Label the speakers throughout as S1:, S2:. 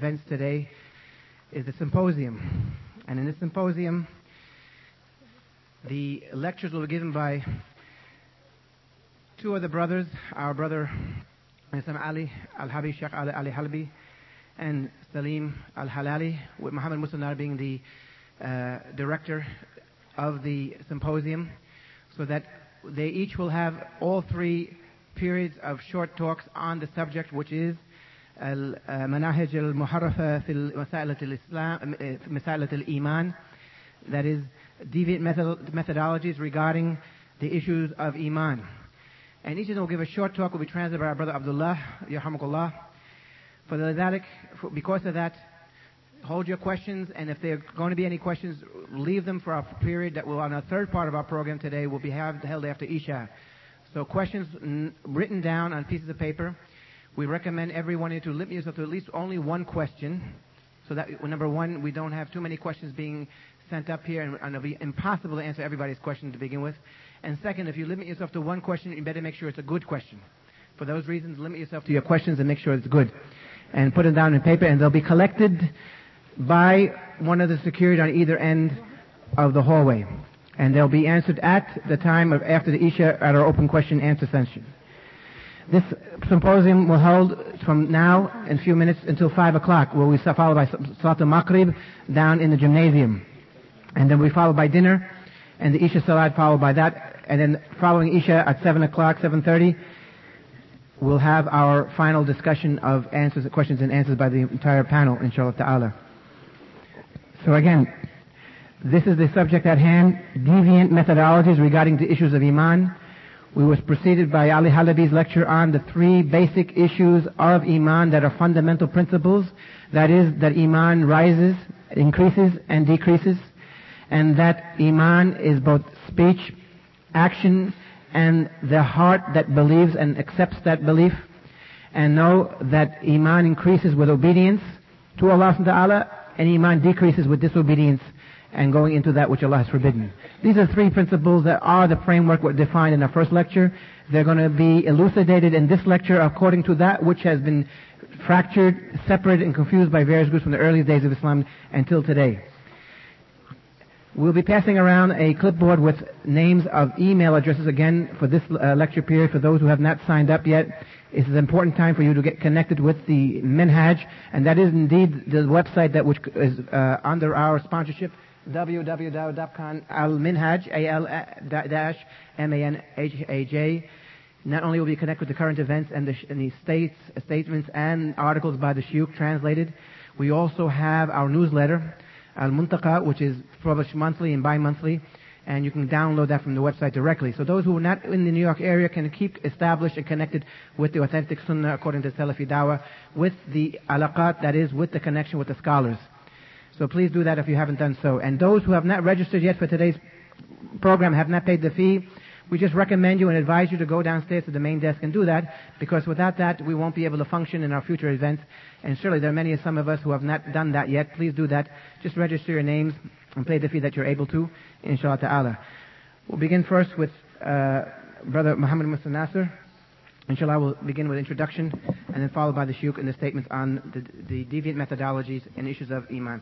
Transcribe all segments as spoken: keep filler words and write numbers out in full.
S1: events today is the symposium. And in this symposium, the lectures will be given by two other brothers, our brother Isam Ali Al-Habi, Sheikh Ali Ali Halbi, and Salim Al-Halali, with Muhammad Musanar being the uh, director of the symposium, so that they each will have all three periods of short talks on the subject, which is Manahij al-Muharrafa fi Masailat al-Islam, Masailat al-Iman, that is deviant method, methodologies regarding the issues of Iman. And each of them will give a short talk, will be translated by our brother Abdullah, Yarhamukallah. For the Lidalik, because of that, hold your questions, and if there are going to be any questions, leave them for our period that will, on our third part of our program today, will be held after Isha. So questions n- written down on pieces of paper. We recommend everyone to limit yourself to at least only one question, so that, number one, we don't have too many questions being sent up here, and, and it'll be impossible to answer everybody's question to begin with. And second, if you limit yourself to one question, you better make sure it's a good question. For those reasons, limit yourself to your questions and make sure it's good. And put it down in paper, and they'll be collected by one of the security on either end of the hallway. And they'll be answered at the time of after the Isha at our open question answer session. This symposium will hold from now in a few minutes until five o'clock, where we followed by Salat al-Maghrib down in the gymnasium. And then we followed by dinner, and the Isha Salat followed by that. And then following Isha at seven o'clock, seven thirty, we'll have our final discussion of answers, questions and answers by the entire panel, inshallah ta'ala. So again, this is the subject at hand, deviant methodologies regarding the issues of Iman. We was preceded by Ali Halabi's lecture on the three basic issues of Iman that are fundamental principles. That is, that Iman rises, increases, and decreases. And that Iman is both speech, action, and the heart that believes and accepts that belief. And know that Iman increases with obedience to Allah subhanahu wa ta'ala, and Iman decreases with disobedience and going into that which Allah has forbidden. These are three principles that are the framework what defined in our first lecture. They're going to be elucidated in this lecture according to that which has been fractured, separated, and confused by various groups from the earliest days of Islam until today. We'll be passing around a clipboard with names of email addresses again for this uh, lecture period for those who have not signed up yet. It's an important time for you to get connected with the Minhaj, and that is indeed the website that which is uh, under our sponsorship, w w w dot com al-Minhaj, A L dash M A N H A J. Not only will we connect with the current events and the, and the states, statements and articles by the Shuyukh translated, we also have our newsletter, Al-Muntaqa, which is published monthly and bi-monthly, and you can download that from the website directly. So those who are not in the New York area can keep established and connected with the authentic Sunnah according to Salafi Dawah, with the alaqat, that is, with the connection with the scholars. So please do that if you haven't done so. And those who have not registered yet for today's program, have not paid the fee, we just recommend you and advise you to go downstairs to the main desk and do that, because without that we won't be able to function in our future events. And surely there are many of some of us who have not done that yet. Please do that. Just register your names and pay the fee that you're able to, inshallah ta'ala. We'll begin first with uh, Brother Muhammad Musa Nasser. Inshallah, we'll begin with introduction and then followed by the Shuyukh and the statements on the, the deviant methodologies and issues of Iman.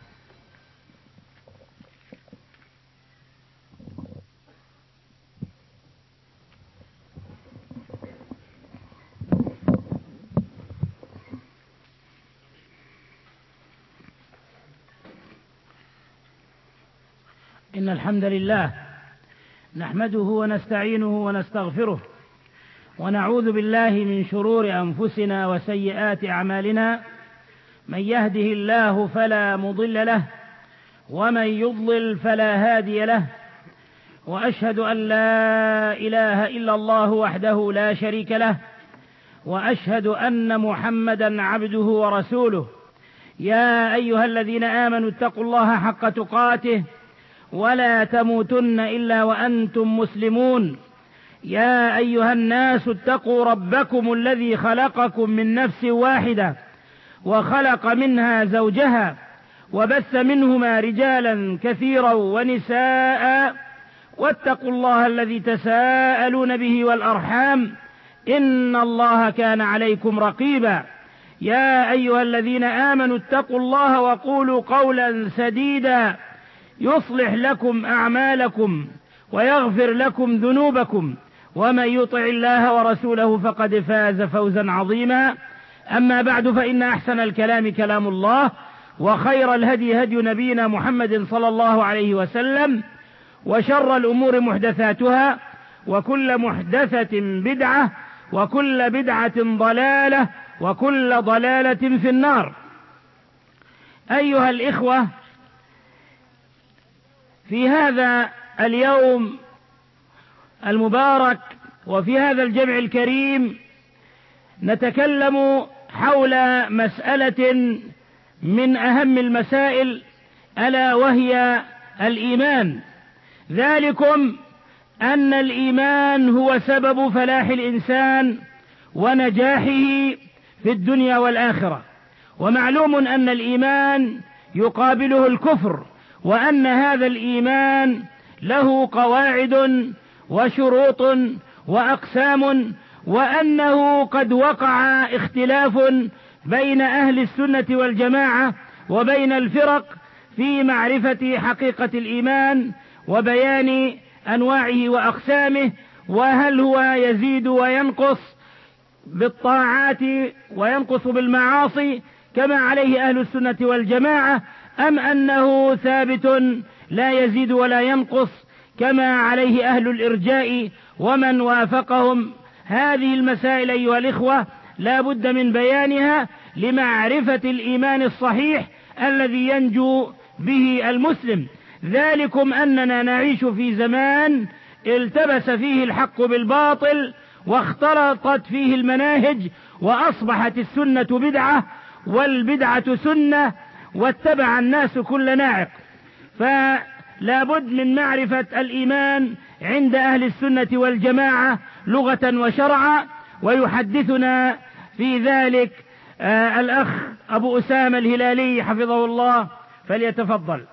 S2: إن الحمد لله نحمده ونستعينه ونستغفره ونعوذ بالله من شرور أنفسنا وسيئات أعمالنا. من يهده الله فلا مضل له ومن يضلل فلا هادي له، وأشهد أن لا إله إلا الله وحده لا شريك له، وأشهد أن محمدا عبده ورسوله. يا أيها الذين آمنوا اتقوا الله حق تقاته ولا تموتن إلا وأنتم مسلمون. يا أيها الناس اتقوا ربكم الذي خلقكم من نفس واحدة وخلق منها زوجها وبث منهما رجالا كثيرا ونساء، واتقوا الله الذي تساءلون به والأرحام إن الله كان عليكم رقيبا. يا أيها الذين آمنوا اتقوا الله وقولوا قولا سديدا يصلح لكم أعمالكم ويغفر لكم ذنوبكم ومن يطع الله ورسوله فقد فاز فوزا عظيما. أما بعد، فإن أحسن الكلام كلام الله، وخير الهدي هدي نبينا محمد صلى الله عليه وسلم، وشر الأمور محدثاتها، وكل محدثة بدعة، وكل بدعة ضلالة، وكل ضلالة في النار. أيها الإخوة، في هذا اليوم المبارك وفي هذا الجمع الكريم نتكلم حول مسألة من أهم المسائل، ألا وهي الإيمان. ذلكم أن الإيمان هو سبب فلاح الإنسان ونجاحه في الدنيا والآخرة، ومعلوم أن الإيمان يقابله الكفر، وأن هذا الإيمان له قواعد وشروط وأقسام، وأنه قد وقع اختلاف بين أهل السنة والجماعة وبين الفرق في معرفة حقيقة الإيمان وبيان أنواعه وأقسامه، وهل هو يزيد وينقص بالطاعات وينقص بالمعاصي كما عليه أهل السنة والجماعة، أم أنه ثابت لا يزيد ولا ينقص كما عليه أهل الإرجاء ومن وافقهم. هذه المسائل أيها الإخوة لا بد من بيانها لمعرفة الإيمان الصحيح الذي ينجو به المسلم. ذلكم أننا نعيش في زمان التبس فيه الحق بالباطل، واختلطت فيه المناهج، وأصبحت السنة بدعة والبدعة سنة، واتبع الناس كل ناعق. فلا بد من معرفة الإيمان عند أهل السنة والجماعة لغة وشرعا، ويحدثنا في ذلك آه الأخ أبو أسامة الهلالي حفظه الله، فليتفضل.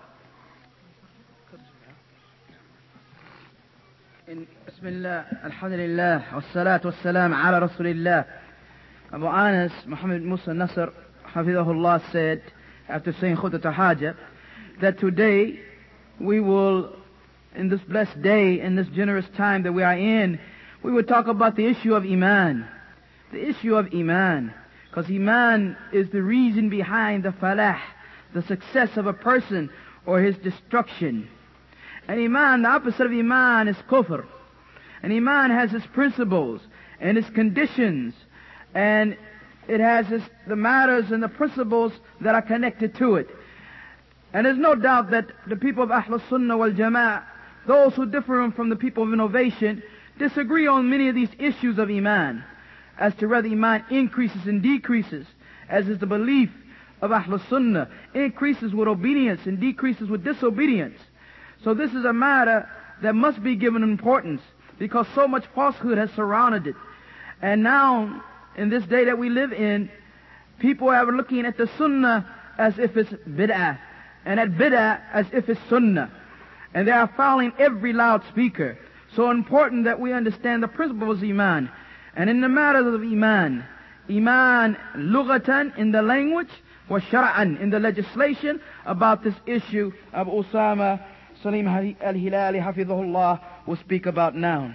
S3: بسم الله، الحمد لله، والصلاة والسلام على رسول الله. Abu Anas, Muhammad Musa Nasr, Hafidahullah, said, after saying Khutbah al-Hajjah, that today we will, in this blessed day, in this generous time that we are in, we will talk about the issue of Iman. The issue of Iman. Because Iman is the reason behind the falah, the success of a person or his destruction. And Iman, the opposite of Iman is kufr. And Iman has its principles and its conditions, and it has its, the matters and the principles that are connected to it. And there's no doubt that the people of Ahlus Sunnah wal Jama'ah, those who differ from the people of innovation, disagree on many of these issues of Iman, as to whether Iman increases and decreases, as is the belief of Ahlus Sunnah, increases with obedience and decreases with disobedience. So this is a matter that must be given importance, because so much falsehood has surrounded it. And now, in this day that we live in, people are looking at the Sunnah as if it's bid'ah, and at bid'ah as if it's Sunnah. And they are following every loudspeaker. So important that we understand the principles of Iman. And in the matters of Iman, Iman lughatan in the language, wa shar'an in the legislation, about this issue of Usama Salim al-Hilali Hafidhullah will speak about now.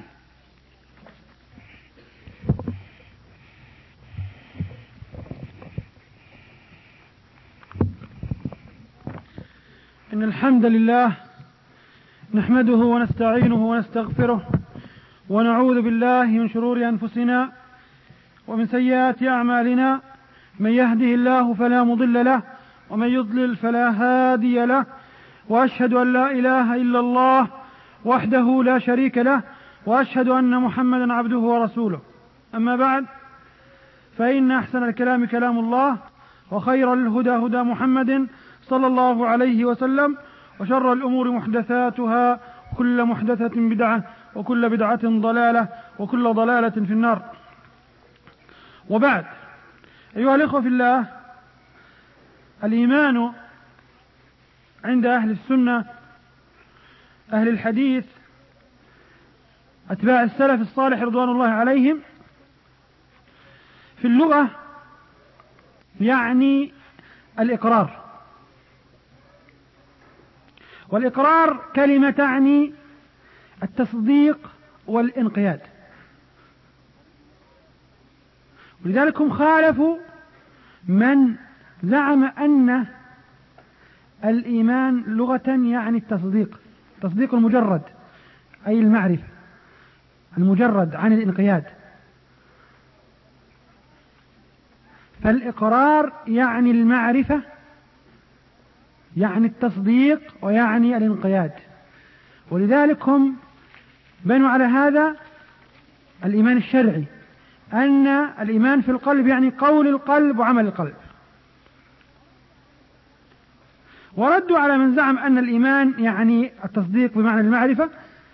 S4: إن الحمد لله نحمده ونستعينه ونستغفره ونعوذ بالله من شرور أنفسنا ومن سيئات أعمالنا، من يهده الله فلا مضل له ومن يضلل فلا هادي له، وأشهد أن لا إله إلا الله وحده لا شريك له، وأشهد أن محمدا عبده ورسوله. أما بعد، فإن أحسن الكلام كلام الله، وخير الهدى هدى محمد صلى الله عليه وسلم، وشر الأمور محدثاتها، كل محدثة بدعة، وكل بدعة ضلالة، وكل ضلالة في النار. وبعد، أيها الإخوة في الله، الإيمان عند أهل السنة أهل الحديث أتباع السلف الصالح رضوان الله عليهم في اللغة يعني الإقرار، والإقرار كلمة تعني التصديق والانقياد، ولذلك هم خالفوا من زعم أن الإيمان لغة يعني التصديق، تصديق المجرد أي المعرفة المجرد عن الانقياد. فالإقرار يعني المعرفة، يعني التصديق، ويعني الانقياد، ولذلك هم بنوا على هذا الإيمان الشرعي، أن الإيمان في القلب يعني قول القلب وعمل القلب. وردوا على من زعم أن الإيمان يعني التصديق بمعنى المعرفة،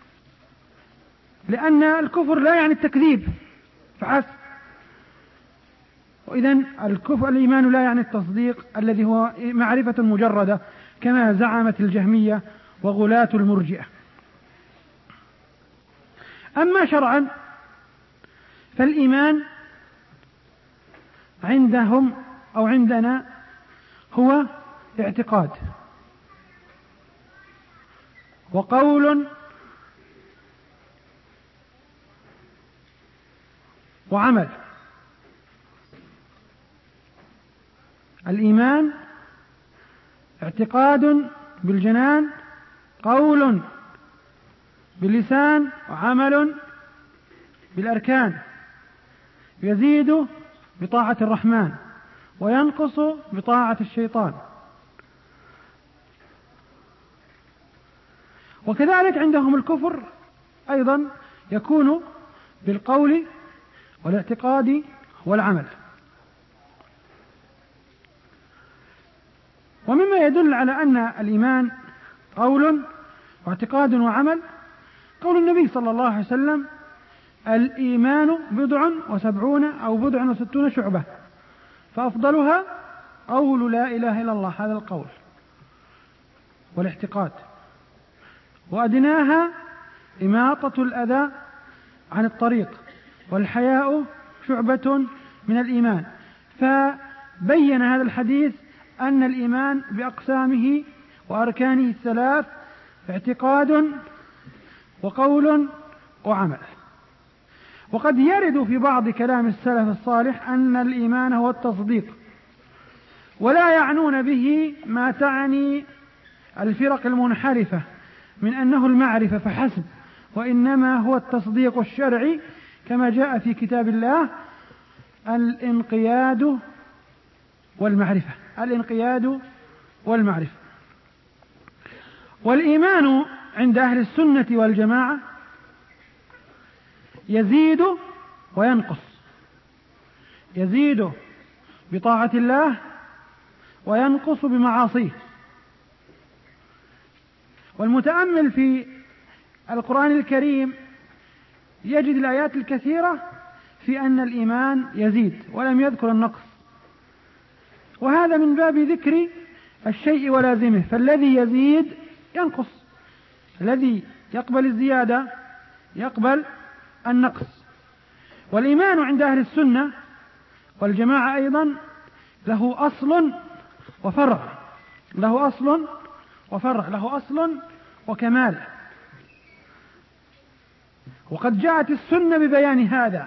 S4: لأن الكفر لا يعني التكذيب فحسب، وإذن الكفر الإيمان لا يعني التصديق الذي هو معرفة مجردة كما زعمت الجهمية وغلاة المرجئة. أما شرعا فالإيمان عندهم أو عندنا هو اعتقاد وقول وعمل. الإيمان اعتقاد بالجنان، قول باللسان، وعمل بالأركان، يزيد بطاعة الرحمن وينقص بطاعة الشيطان. وكذلك عندهم الكفر أيضا يكون بالقول والاعتقاد والعمل. ومما يدل على أن الإيمان قول واعتقاد وعمل قول النبي صلى الله عليه وسلم: الإيمان بضع وسبعون أو بضع وستون شعبة، فأفضلها قول لا إله إلا الله، هذا القول والاعتقاد، وأدناها إماطة الأذى عن الطريق، والحياء شعبة من الإيمان. فبين هذا الحديث أن الإيمان بأقسامه وأركانه الثلاث: اعتقاد وقول وعمل. وقد يرد في بعض كلام السلف الصالح أن الإيمان هو التصديق، ولا يعنون به ما تعني الفرق المنحرفة من أنه المعرفة فحسب، وإنما هو التصديق الشرعي كما جاء في كتاب الله: الانقياد والمعرفة، الانقياد والمعرفة. والإيمان عند أهل السنة والجماعة يزيد وينقص، يزيد بطاعة الله وينقص بمعاصيه. والمتأمل في القرآن الكريم يجد الآيات الكثيرة في أن الإيمان يزيد ولم يذكر النقص، وهذا من باب ذكر الشيء ولازمه، فالذي يزيد ينقص، الذي يقبل الزيادة يقبل النقص. والإيمان عند أهل السنة والجماعة أيضا له أصل وفرع، له أصل وفرع، له أصل وكمال. وقد جاءت السنة ببيان هذا،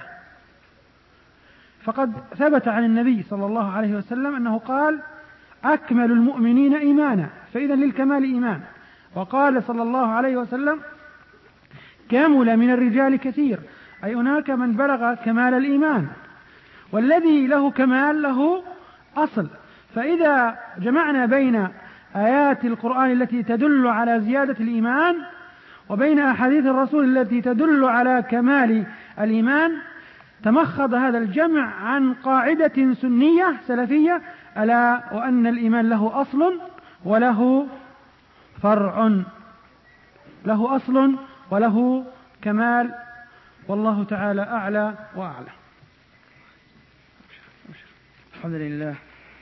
S4: فقد ثبت عن النبي صلى الله عليه وسلم أنه قال: أكمل المؤمنين إيمانا، فإذا للكمال إيمان. وقال صلى الله عليه وسلم: كمل من الرجال كثير، أي هناك من بلغ كمال الإيمان، والذي له كمال له أصل. فإذا جمعنا بين آيات القرآن التي تدل على زيادة الإيمان وبين أحاديث الرسول التي تدل على كمال الإيمان، تمخض هذا الجمع عن قاعدة سنية سلفية، ألا وأن الإيمان له أصل وله فرع، له أصل وله كمال، والله تعالى أعلى وأعلى.
S3: الحمد لله.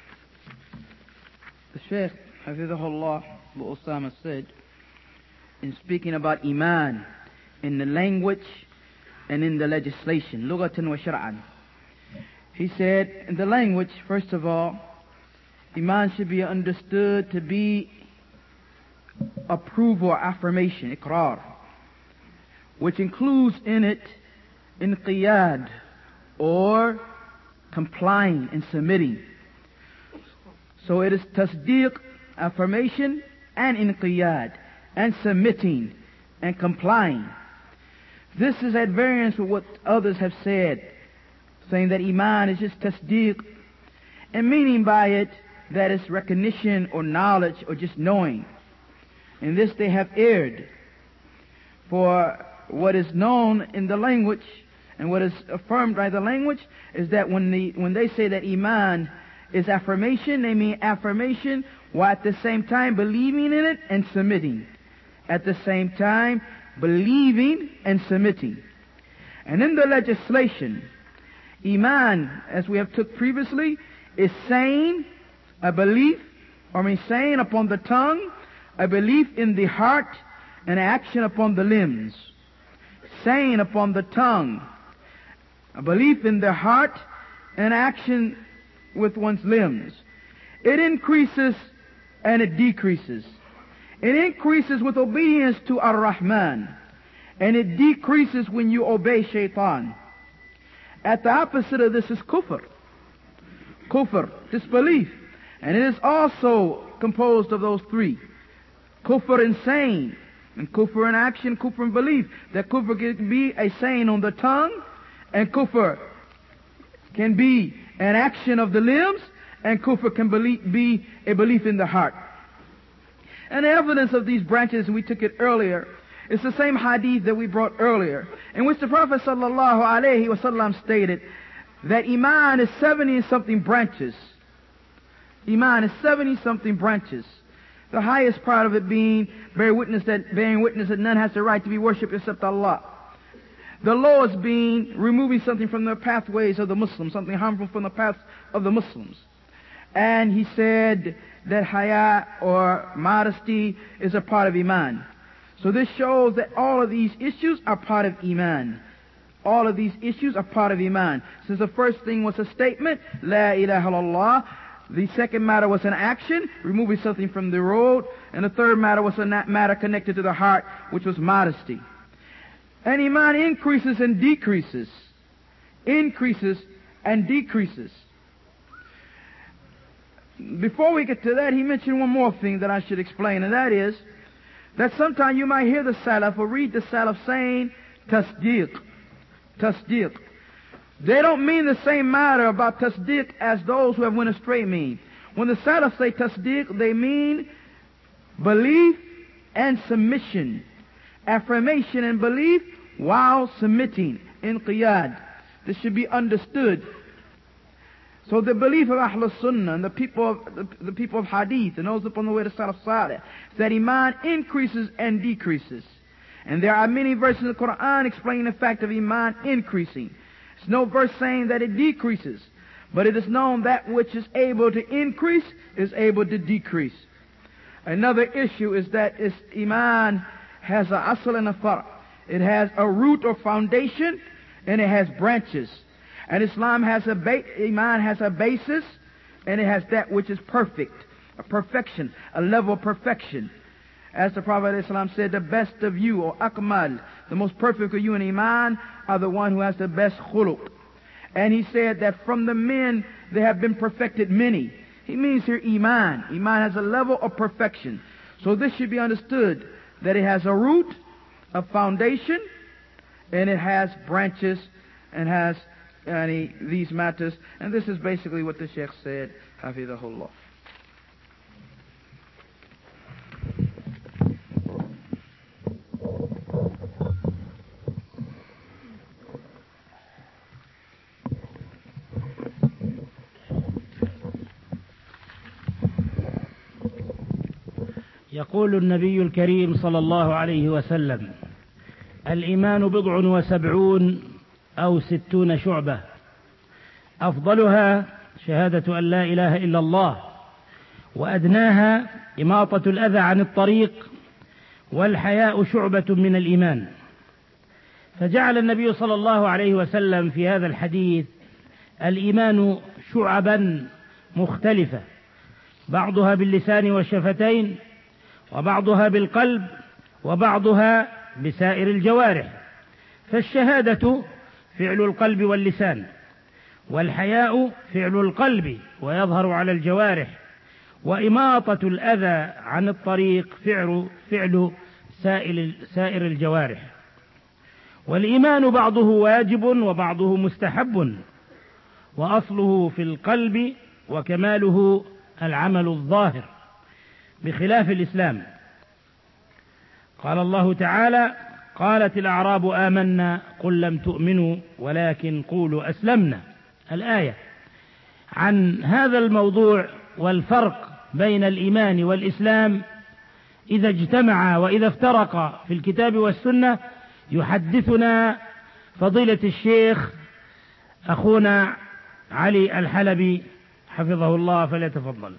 S3: The Shaykh Hafidhahullah Abu Usama said, in speaking about Iman in the language and in the legislation, lughatan wa shar'an, He said, in the language, first of all, Iman should be understood to be approval or affirmation, iqrar, which includes in it inqiyad, or complying and submitting. So it is tasdeeq, affirmation, and inqiyad, and submitting and complying. This is at variance with what others have said, saying that Iman is just tasdeeq, and meaning by it that it's recognition or knowledge or just knowing. In this they have erred. For what is known in the language and what is affirmed by the language is that when the when they say that Iman is affirmation, they mean affirmation while at the same time believing in it and submitting. At the same time believing and submitting. And in the legislation, Iman, as we have took previously, is saying a belief, or I mean saying upon the tongue, a belief in the heart, and action upon the limbs. Saying upon the tongue, a belief in the heart, and action with one's limbs. It increases and it decreases. It increases with obedience to Ar-Rahman, and it decreases when you obey Shaitan. At the opposite of this is kufr. Kufr, disbelief. And it is also composed of those three. Kufr in saying, and kufr in action, kufr in belief. That kufr can be a saying on the tongue, and kufr can be an action of the limbs, and kufr can be a belief in the heart. And the evidence of these branches, and we took it earlier, it's the same hadith that we brought earlier, in which the Prophet sallallahu alaihi wasallam stated that Iman is seventy something branches. Iman is seventy something branches. The highest part of it being bear witness that, bearing witness that none has the right to be worshipped except Allah. The lowest being removing something from the pathways of the Muslims, something harmful from the paths of the Muslims. And he said that haya, or modesty, is a part of Iman. So this shows that all of these issues are part of Iman. All of these issues are part of Iman. Since the first thing was a statement, La ilaha illallah. The second matter was an action, removing something from the road. And the third matter was a matter connected to the heart, which was modesty. And Iman increases and decreases. Increases and decreases. Before we get to that, he mentioned one more thing that I should explain, and that is that sometimes you might hear the Salaf or read the Salaf saying tasdeeq. Tasdeeq. They don't mean the same matter about tasdeeq as those who have went astray mean. When the Salaf say tasdeeq, they mean belief and submission. Affirmation and belief while submitting. Inqiyad. This should be understood. So the belief of Ahlul Sunnah and the people of, the, the people of Hadith and those upon the way to Salaf Salih, that Iman increases and decreases. And there are many verses in the Quran explaining the fact of Iman increasing. There's no verse saying that it decreases, but it is known that which is able to increase is able to decrease. Another issue is that its Iman has a asl and a far'. It has a root or foundation, and it has branches. And Islam has a ba- Iman has a basis, and it has that which is perfect, a perfection, a level of perfection. As the Prophet ﷺ said, the best of you, or akmal, the most perfect of you in Iman, are the one who has the best khuluq. And he said that from the men there have been perfected many. He means here Iman. Iman has a level of perfection. So this should be understood, that it has a root, a foundation, and it has branches, and has any, these matters. And this is basically what the Sheikh said, Hafidhahullah.
S2: يقول النبي الكريم صلى الله عليه وسلم: الإيمان بضع وسبعون أو ستون شعبة، أفضلها شهادة أن لا إله إلا الله، وأدناها إماطة الأذى عن الطريق، والحياء شعبة من الإيمان. فجعل النبي صلى الله عليه وسلم في هذا الحديث الإيمان شعبا مختلفة، بعضها باللسان والشفتين، وبعضها بالقلب، وبعضها بسائر الجوارح. فالشهادة فعل القلب واللسان، والحياء فعل القلب ويظهر على الجوارح، وإماطة الأذى عن الطريق فعل, فعل سائر, سائر الجوارح. والإيمان بعضه واجب وبعضه مستحب، وأصله في القلب، وكماله العمل الظاهر، بخلاف الإسلام. قال الله تعالى: قالت الأعراب آمنا قل لم تؤمنوا ولكن قولوا أسلمنا. الآية. عن هذا الموضوع والفرق بين الإيمان والإسلام إذا اجتمعا وإذا افترقا في الكتاب والسنة يحدثنا فضيلة الشيخ أخونا علي الحلبي حفظه الله، فليتفضل.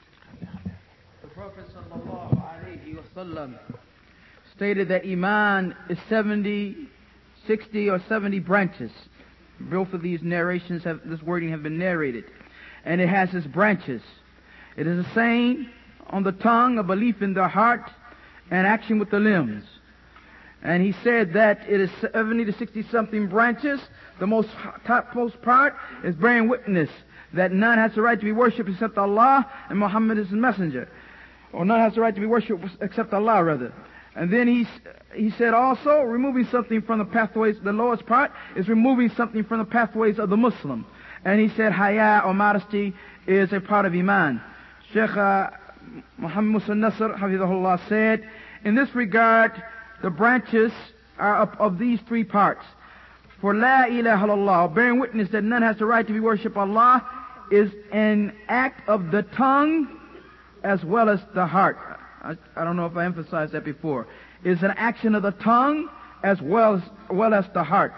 S3: The Prophet sallallahu alayhi wa sallam stated that Iman is seventy, sixty or seventy branches. Both of these narrations have, this wording have been narrated. And it has its branches. It is a saying on the tongue, a belief in the heart, and action with the limbs. And he said that it is seventy to sixty something branches. The most topmost part is bearing witness that none has the right to be worshipped except Allah, and Muhammad is his messenger. Or none has the right to be worshipped except Allah, rather. And then he, he said also, removing something from the pathways, the lowest part is removing something from the pathways of the Muslim. And he said, haya, or modesty, is a part of Iman. Sheikh uh, Muhammad Musa Nasr, Hafidhahullah, said, in this regard, the branches are of, of these three parts. For La ilaha illallah, bearing witness that none has the right to be worshipped Allah, is an act of the tongue as well as the heart. I, I don't know if I emphasized that before. It's an action of the tongue as well as, well as the heart.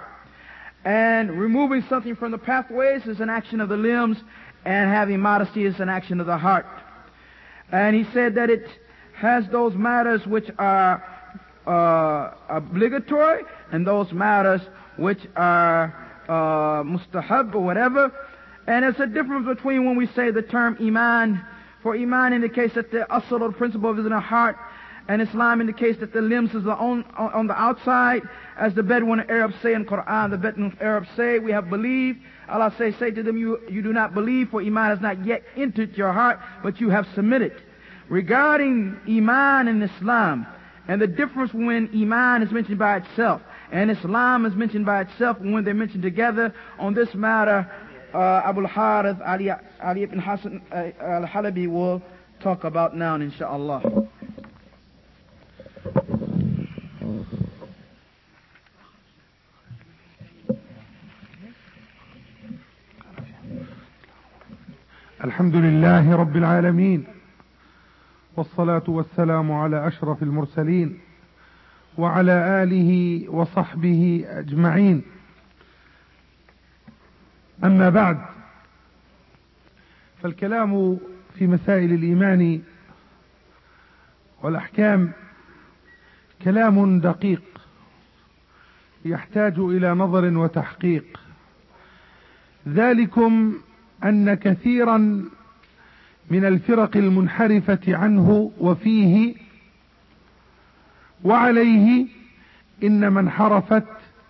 S3: And removing something from the pathways is an action of the limbs, and having modesty is an action of the heart. And he said that it has those matters which are uh, obligatory and those matters which are uh, mustahab or whatever. And there's a difference between when we say the term Iman. For Iman indicates that the asl or principle is in the heart, and Islam indicates that the limbs is on, on the outside. As the Bedouin Arabs say in Quran, the Bedouin Arabs say, we have believed. Allah say, say to them, you, you do not believe, for Iman has not yet entered your heart, but you have submitted. Regarding Iman in Islam, and the difference when Iman is mentioned by itself, and Islam is mentioned by itself when they're mentioned together, on this matter, uh, Abu al-Harith, Ali, Ali ibn Hassan uh, al-Halabi will talk about now, inshaAllah.
S5: الحمد لله رب العالمين، والصلاة والسلام على أشرف المرسلين وعلى آله وصحبه أجمعين. أما بعد، فالكلام في مسائل الإيمان والأحكام كلام دقيق يحتاج إلى نظر وتحقيق. ذلكم أن كثيرا من الفرق المنحرفة عنه وفيه وعليه إنما انحرفت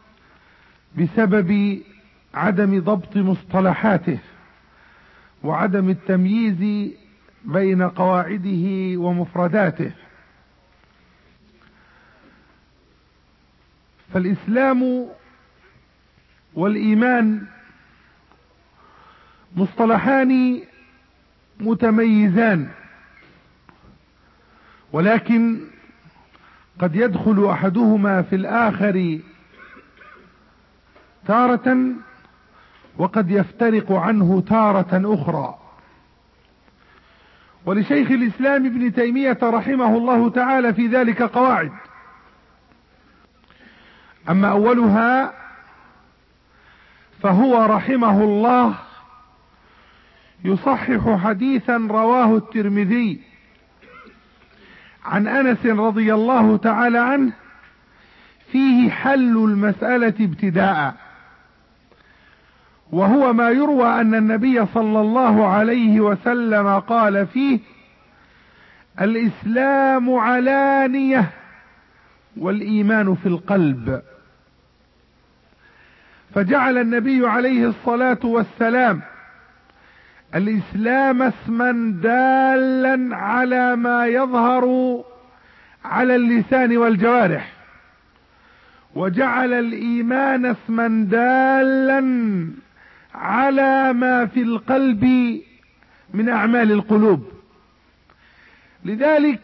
S5: بسبب عدم ضبط مصطلحاته وعدم التمييز بين قواعده ومفرداته. فالإسلام والإيمان مصطلحان متميزان، ولكن قد يدخل أحدهما في الآخر تارة، وقد يفترق عنه تارة أخرى. ولشيخ الإسلام ابن تيمية رحمه الله تعالى في ذلك قواعد. أما أولها فهو رحمه الله يصحح حديثا رواه الترمذي عن أنس رضي الله تعالى عنه فيه حل المسألة ابتداء، وهو ما يروى أن النبي صلى الله عليه وسلم قال فيه: الإسلام علانية والإيمان في القلب. فجعل النبي عليه الصلاة والسلام الإسلام اسما دالا على ما يظهر على اللسان والجوارح، وجعل الإيمان اسما دالا على ما في القلب من أعمال القلوب. لذلك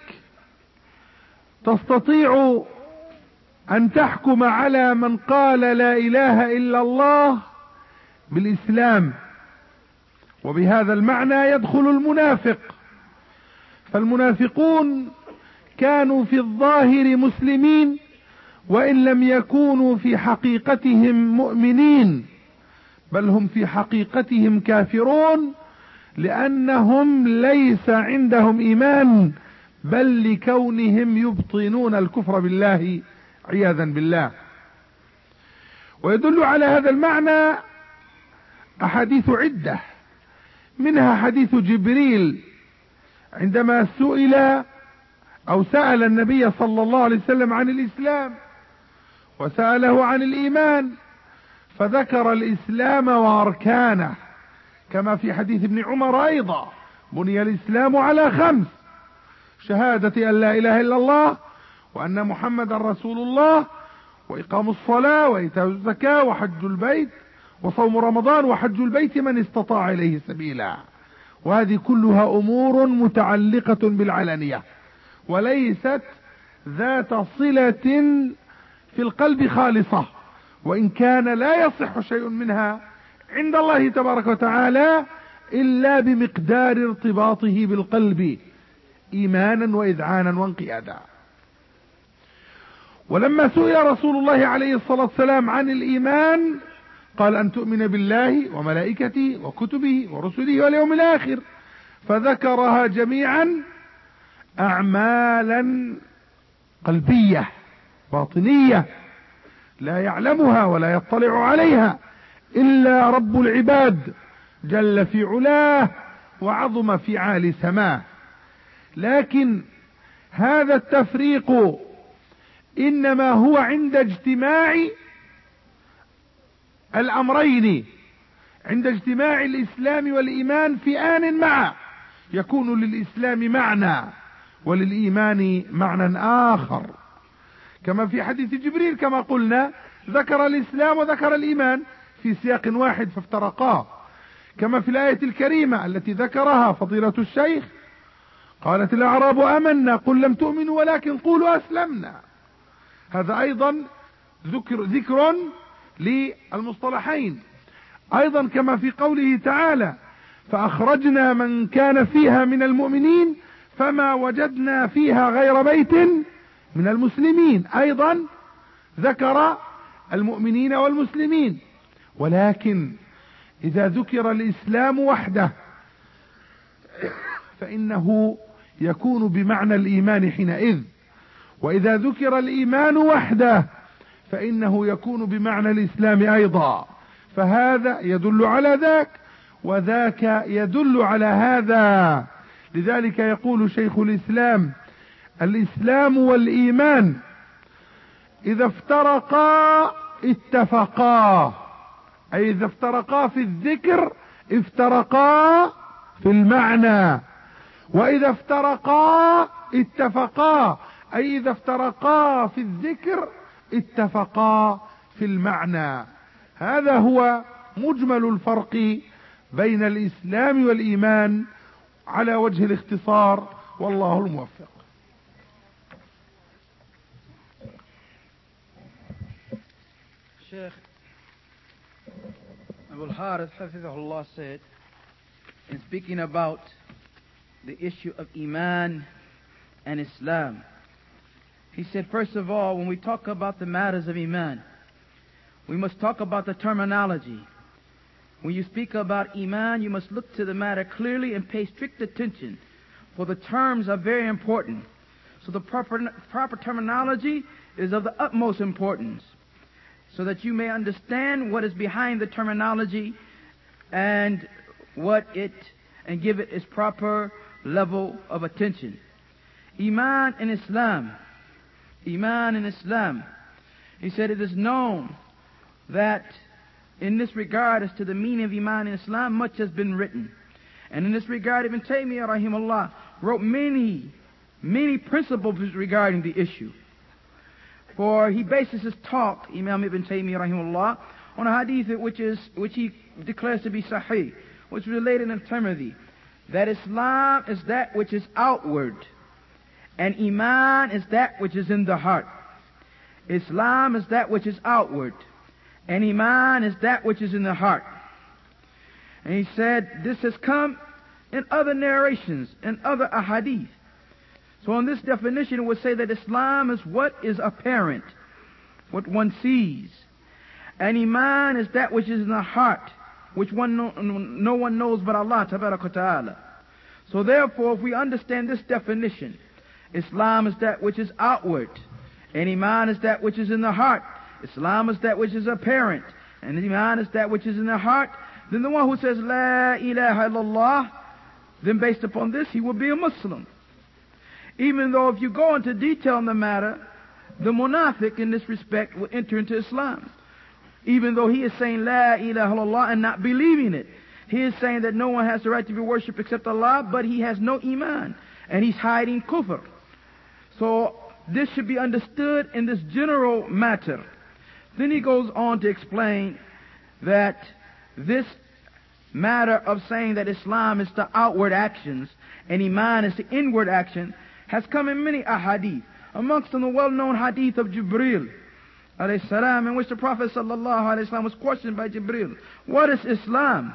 S5: تستطيع أن تحكم على من قال لا إله إلا الله بالإسلام، وبهذا المعنى يدخل المنافق. فالمنافقون كانوا في الظاهر مسلمين وإن لم يكونوا في حقيقتهم مؤمنين، بل هم في حقيقتهم كافرون، لأنهم ليس عندهم إيمان، بل لكونهم يبطنون الكفر بالله عياذا بالله. ويدل على هذا المعنى أحاديث عدة، منها حديث جبريل عندما سئل أو سأل النبي صلى الله عليه وسلم عن الإسلام، وسأله عن الإيمان، فذكر الإسلام وأركانه، كما في حديث ابن عمر أيضا: بني الإسلام على خمس: شهادة أن لا إله إلا الله وأن محمد رسول الله، وإقام الصلاة، وإيتاء الزكاة، وحج البيت، وصوم رمضان، وحج البيت من استطاع إليه سبيلا. وهذه كلها أمور متعلقة بالعلانية، وليست ذات صلة في القلب خالصة، وإن كان لا يصح شيء منها عند الله تبارك وتعالى إلا بمقدار ارتباطه بالقلب إيمانا وإذعانا وانقيادا. ولما سئل رسول الله عليه الصلاة والسلام عن الإيمان قال: أن تؤمن بالله وملائكته وكتبه ورسله واليوم الآخر، فذكرها جميعا أعمالا قلبية باطنية لا يعلمها ولا يطلع عليها إلا رب العباد جل في علاه وعظم في عالي سماه. لكن هذا التفريق إنما هو عند اجتماع الأمرين، عند اجتماع الإسلام والإيمان في آن معا، يكون للإسلام معنى وللإيمان معنى آخر، كما في حديث جبريل كما قلنا ذكر الإسلام وذكر الإيمان في سياق واحد فافترقا، كما في الآية الكريمة التي ذكرها فضيلة الشيخ: قالت الأعراب آمنا قل لم تؤمنوا ولكن قولوا أسلمنا. هذا أيضا ذكر, ذكر للمصطلحين. أيضا كما في قوله تعالى: فأخرجنا من كان فيها من المؤمنين فما وجدنا فيها غير بيت من المسلمين، أيضا ذكر المؤمنين والمسلمين. ولكن إذا ذكر الإسلام وحده فإنه يكون بمعنى الإيمان حينئذ، وإذا ذكر الإيمان وحده فإنه يكون بمعنى الإسلام أيضا، فهذا يدل على ذاك وذاك يدل على هذا. لذلك يقول شيخ الإسلام: الإسلام والإيمان إذا افترقا اتفقا، أي إذا افترقا في الذكر افترقا في المعنى، وإذا افترقا اتفقا، أي إذا افترقا في الذكر اتفقا في المعنى. هذا هو مجمل الفرق بين الإسلام والإيمان على وجه الاختصار، والله الموفق.
S3: Sheikh Abu al-Harith Hafizahullah said, in speaking about the issue of Iman and Islam, he said, first of all, when we talk about the matters of Iman, we must talk about the terminology. When you speak about Iman, you must look to the matter clearly and pay strict attention, for the terms are very important. So the proper, proper terminology is of the utmost importance, so that you may understand what is behind the terminology and what it and give it its proper level of attention. Iman in Islam. Iman in Islam. He said it is known that in this regard as to the meaning of Iman in Islam, much has been written. And in this regard, Ibn Taymiyyah rahimahullah wrote many, many principles regarding the issue. For he bases his talk, Imam Ibn Taymiyyah rahimahullah, on a hadith which is which he declares to be sahih, which is related in Tirmidhi, that Islam is that which is outward, and Iman is that which is in the heart. Islam is that which is outward, and Iman is that which is in the heart. And he said this has come in other narrations and other ahadith. So on this definition, it would say that Islam is what is apparent, what one sees. And Iman is that which is in the heart, which one no, no one knows but Allah tabarak wa ta'ala. So therefore, if we understand this definition, Islam is that which is outward, and Iman is that which is in the heart. Islam is that which is apparent, and Iman is that which is in the heart. Then the one who says, La ilaha illallah, then based upon this, he will be a Muslim. Even though if you go into detail on the matter, the munafiq in this respect will enter into Islam. Even though he is saying La ilaha illallah and not believing it. He is saying that no one has the right to be worshipped except Allah, but he has no Iman. And he's hiding kufr. So this should be understood in this general matter. Then he goes on to explain that this matter of saying that Islam is the outward actions and Iman is the inward action has come in many ahadith. Amongst them the well-known hadith of Jibreel alayhi salam, in which the Prophet sallallahu alayhi wasallam was questioned by Jibreel, what is Islam?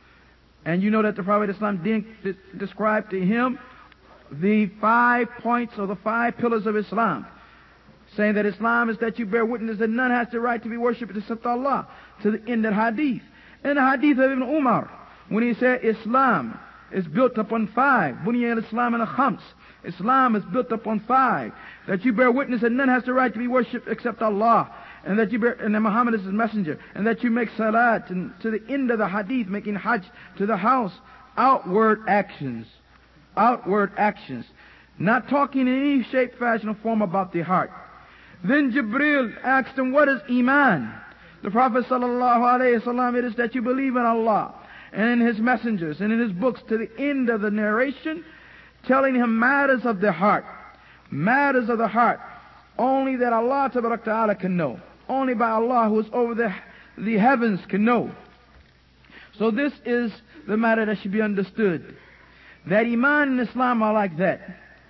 S3: And you know that the Prophet Islam de- described to him the five points or the five pillars of Islam, saying that Islam is that you bear witness that none has the right to be worshipped except Allah, to the end of the hadith. In the hadith of Ibn Umar, when he said Islam is built upon five, Bunya al-Islam and al-Khams, Islam is built upon five, that you bear witness that none has the right to be worshipped except Allah, and that you bear, and that Muhammad is his messenger, and that you make salat, and to the end of the hadith, making hajj to the house, outward actions, outward actions, not talking in any shape, fashion, or form about the heart. Then Jibreel asked him, what is Iman? The Prophet sallallahu alayhi wasallam, it is that you believe in Allah and in His messengers and in His books, to the end of the narration, telling him matters of the heart, matters of the heart, only that Allah tabarak ta'ala can know, only by Allah who is over the, the heavens can know. So this is the matter that should be understood, that Iman and Islam are like that.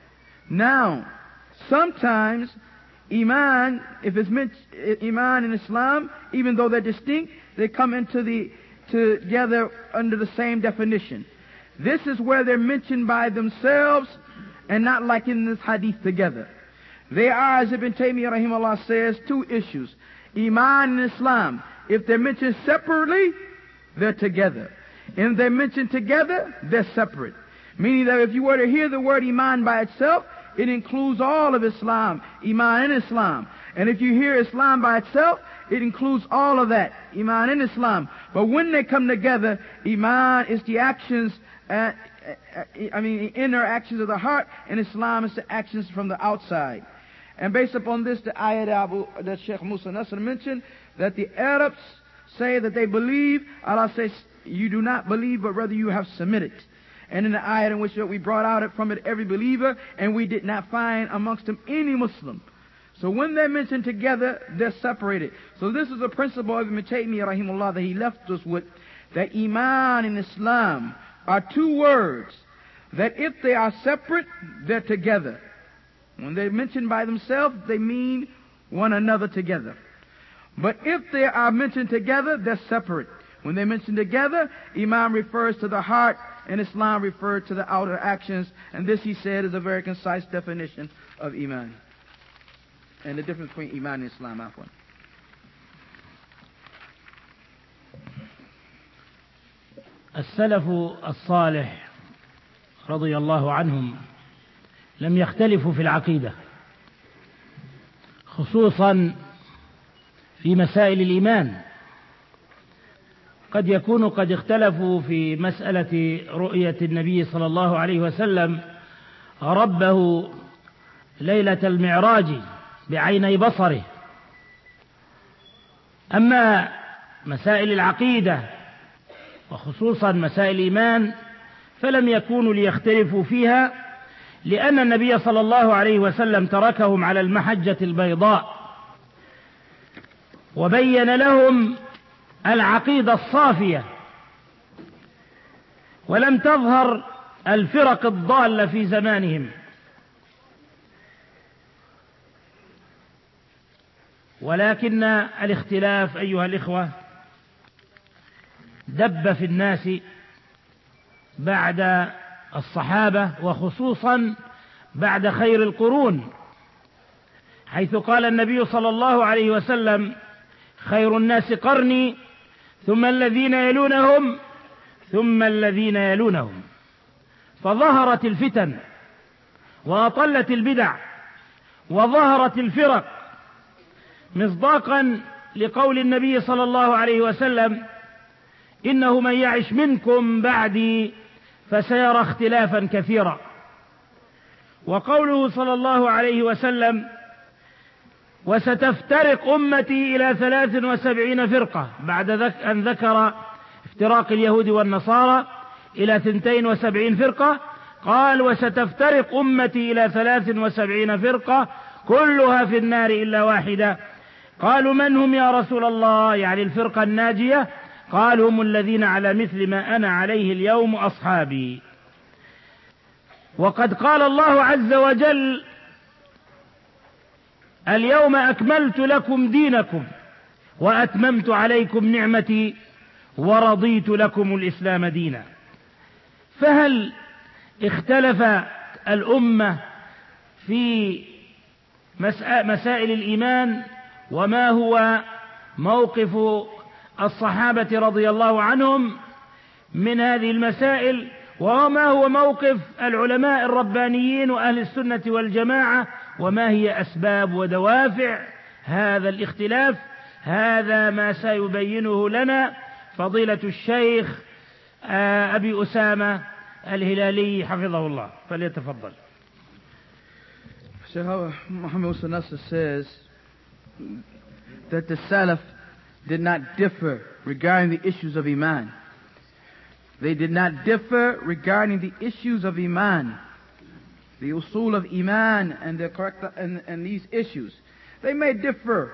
S3: Now, sometimes Iman, if it's meant, Iman and Islam, even though they're distinct, they come into the together under the same definition. This is where they're mentioned by themselves and not like in this hadith together. They are, as Ibn Taymiyyah rahimahullah says, two issues. Iman and Islam, if they're mentioned separately, they're together. And if they're mentioned together, they're separate. Meaning that if you were to hear the word Iman by itself, it includes all of Islam, Iman and Islam. And if you hear Islam by itself, it includes all of that, Iman and Islam. But when they come together, Iman is the actions, uh, uh, I mean, the inner actions of the heart, and Islam is the actions from the outside. And based upon this, the ayat Abu, that Sheikh Musa Nasr mentioned, that the Arabs say that they believe, Allah says, you do not believe, but rather you have submitted. And in the ayat in which we brought out from it every believer, and we did not find amongst them any Muslim. So when they're mentioned together, they're separated. So this is a principle of Ibn Taymiyyah rahimahullah that he left us with, that Iman and Islam are two words, that if they are separate, they're together. When they're mentioned by themselves, they mean one another together. But if they are mentioned together, they're separate. When they're mentioned together, Iman refers to the heart, and Islam refers to the outer actions. And this, he said, is a very concise definition of Iman. And the difference between Iman and Islam. Afwan.
S2: السلف الصالح رضي الله عنهم لم يختلفوا في العقيدة، خصوصا في مسائل الإيمان، قد يكون قد اختلفوا في مسألة رؤية النبي صلى الله عليه وسلم ربه ليلة المعراج بعيني بصره. أما مسائل العقيدة وخصوصا مسائل الإيمان فلم يكونوا ليختلفوا فيها، لأن النبي صلى الله عليه وسلم تركهم على المحجة البيضاء وبين لهم العقيدة الصافية، ولم تظهر الفرق الضالة في زمانهم. ولكن الاختلاف أيها الإخوة دب في الناس بعد الصحابة، وخصوصا بعد خير القرون، حيث قال النبي صلى الله عليه وسلم: خير الناس قرني ثم الذين يلونهم ثم الذين يلونهم. فظهرت الفتن وأطلت البدع وظهرت الفرق، مصداقا لقول النبي صلى الله عليه وسلم: إنه من يعش منكم بعدي فسيرى اختلافا كثيرا. وقوله صلى الله عليه وسلم: وستفترق أمتي إلى ثلاث وسبعين فرقة، بعد أن ذكر افتراق اليهود والنصارى إلى ثنتين وسبعين فرقة، قال: وستفترق أمتي إلى ثلاث وسبعين فرقة كلها في النار إلا واحدة. قالوا: من هم يا رسول الله؟ يعني الفرقة الناجية. قال: هم الذين على مثل ما أنا عليه اليوم أصحابي. وقد قال الله عز وجل: اليوم أكملت لكم دينكم وأتممت عليكم نعمتي ورضيت لكم الإسلام دينا. فهل اختلف الأمة في مسائل الإيمان؟ وما هو موقف الصحابة رضي الله عنهم من هذه المسائل؟ وما هو موقف العلماء الربانيين وأهل السنة والجماعة؟ وما هي أسباب ودوافع هذا الاختلاف؟ هذا ما سيبينه لنا فضيلة الشيخ أبي أسامة الهلالي حفظه الله، فليتفضل.
S3: Sheikh Muhammad Musa Nasr says that the Salaf did not differ regarding the issues of Iman. They did not differ regarding the issues of Iman, the usul of Iman and the correct and, and these issues. They may differ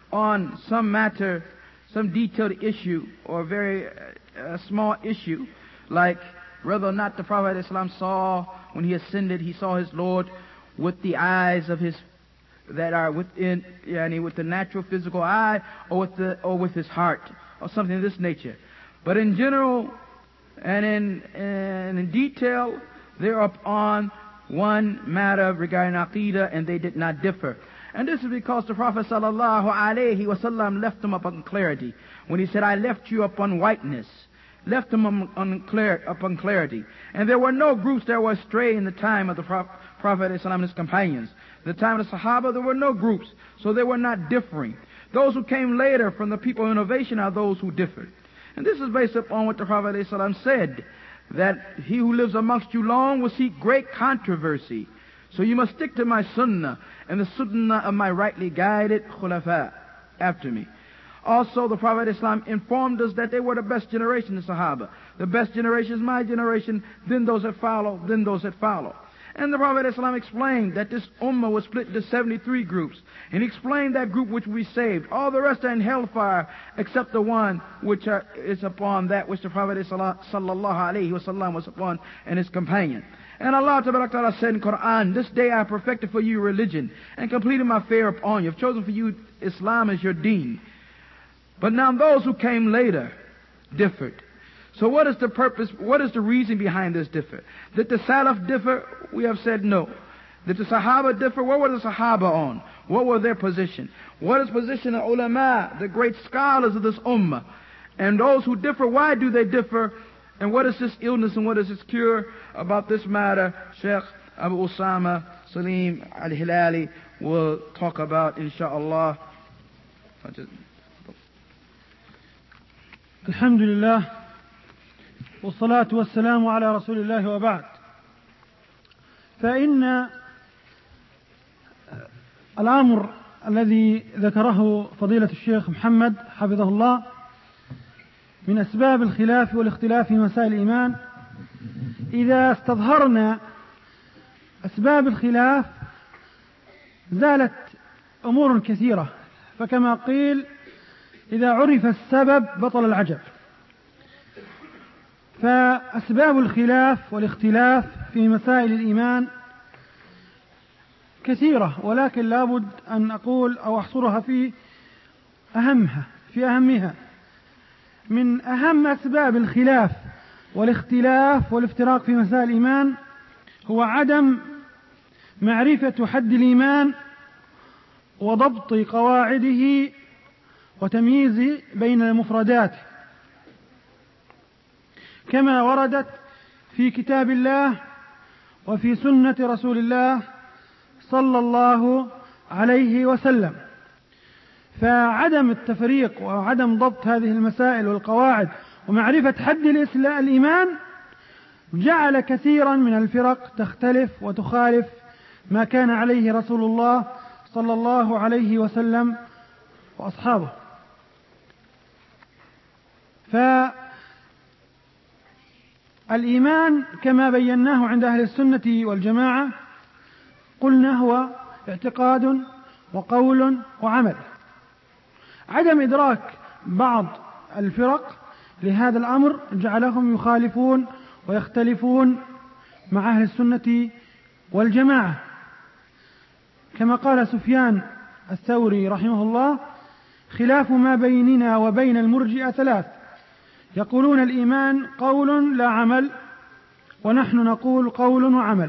S3: on some matter, some detailed issue, or a very uh, small issue, like whether or not the Prophet ﷺ saw, when he ascended, he saw his Lord with the eyes of his that are within, yani with the natural physical eye, or with the or with his heart, or something of this nature. But in general and in and in detail, they're upon one matter regarding Aqidah, and they did not differ. And this is because the Prophet sallallahu alaihi wasallam left them upon clarity. When he said, I left you upon whiteness, left them on, on clear, upon clarity. And there were no groups that were astray in the time of the Prophet, Prophet and his companions. In the time of the Sahaba, there were no groups, so they were not differing. Those who came later from the people of innovation are those who differed. And this is based upon what the Prophet ﷺ said, that he who lives amongst you long will see great controversy. So you must stick to my sunnah and the sunnah of my rightly guided khulafa after me. Also, the Prophet ﷺ informed us that they were the best generation, the Sahaba. The best generation is my generation, then those that follow, then those that follow. And the Prophet ﷺ explained that this ummah was split into seventy-three groups. And he explained that group which we saved. All the rest are in hellfire except the one which are, is upon that which the Prophet sallallahu alaihi wasallam was upon and his companion. And Allah Ta'ala said in Quran, this day I perfected for you religion and completed my fair upon you. I've chosen for you Islam as your deen. But now those who came later differed. So what is the purpose, what is the reason behind this differ? Did the Salaf differ? We have said no. Did the Sahaba differ? What were the Sahaba on? What were their position? What is position of ulama, the great scholars of this ummah? And those who differ, why do they differ? And what is this illness and what is this cure? About this matter, Sheikh Abu Usama Salim Al-Hilali will talk about, inshaAllah.
S4: الحمد لله والصلاة والسلام على رسول الله وبعد. فإن الأمر الذي ذكره فضيلة الشيخ محمد حفظه الله من أسباب الخلاف والاختلاف في مسائل الإيمان، إذا استظهرنا أسباب الخلاف زالت أمور كثيرة، فكما قيل إذا عرف السبب بطل العجب. فأسباب الخلاف والاختلاف في مسائل الإيمان كثيرة، ولكن لابد أن أقول أو أحصرها في أهمها في أهمها. من أهم أسباب الخلاف والاختلاف والافتراق في مسائل الإيمان هو عدم معرفة حد الإيمان وضبط قواعده وتمييز بين المفردات كما وردت في كتاب الله وفي سنة رسول الله صلى الله عليه وسلم. فعدم التفريق وعدم ضبط هذه المسائل والقواعد ومعرفة حد الإيمان جعل كثيرا من الفرق تختلف وتخالف ما كان عليه رسول الله صلى الله عليه وسلم وأصحابه. فالإيمان كما بيناه عند أهل السنة والجماعة قلنا هو اعتقاد وقول وعمل. عدم إدراك بعض الفرق لهذا الأمر جعلهم يخالفون ويختلفون مع أهل السنة والجماعة، كما قال سفيان الثوري رحمه الله: خلاف ما بيننا وبين المرجئة ثلاث: يقولون الإيمان قول لا عمل، ونحن نقول قول وعمل،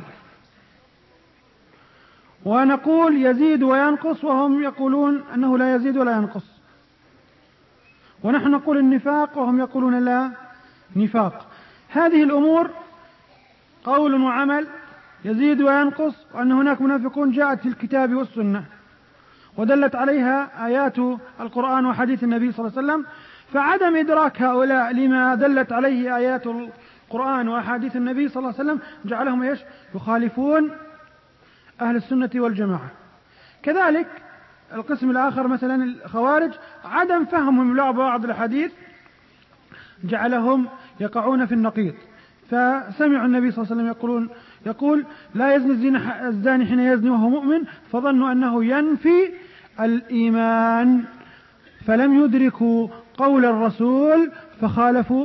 S4: ونقول يزيد وينقص وهم يقولون أنه لا يزيد ولا ينقص، ونحن نقول النفاق وهم يقولون لا نفاق. هذه الأمور قول وعمل يزيد وينقص، وأن هناك منافقون جاءت في الكتاب والسنة ودلت عليها آيات القرآن وحديث النبي صلى الله عليه وسلم. فعدم إدراك هؤلاء لما دلت عليه آيات القرآن وحديث النبي صلى الله عليه وسلم جعلهم إيش؟ يخالفون أهل السنة والجماعة. كذلك القسم الآخر مثلا الخوارج، عدم فهمهم لبعض الحديث جعلهم يقعون في النقيض. فسمعوا النبي صلى الله عليه وسلم يقولون يقول: لا يزني الزاني حين يزني وهو مؤمن، فظنوا أنه ينفي الإيمان فلم يدركوا قول الرسول فخالفوا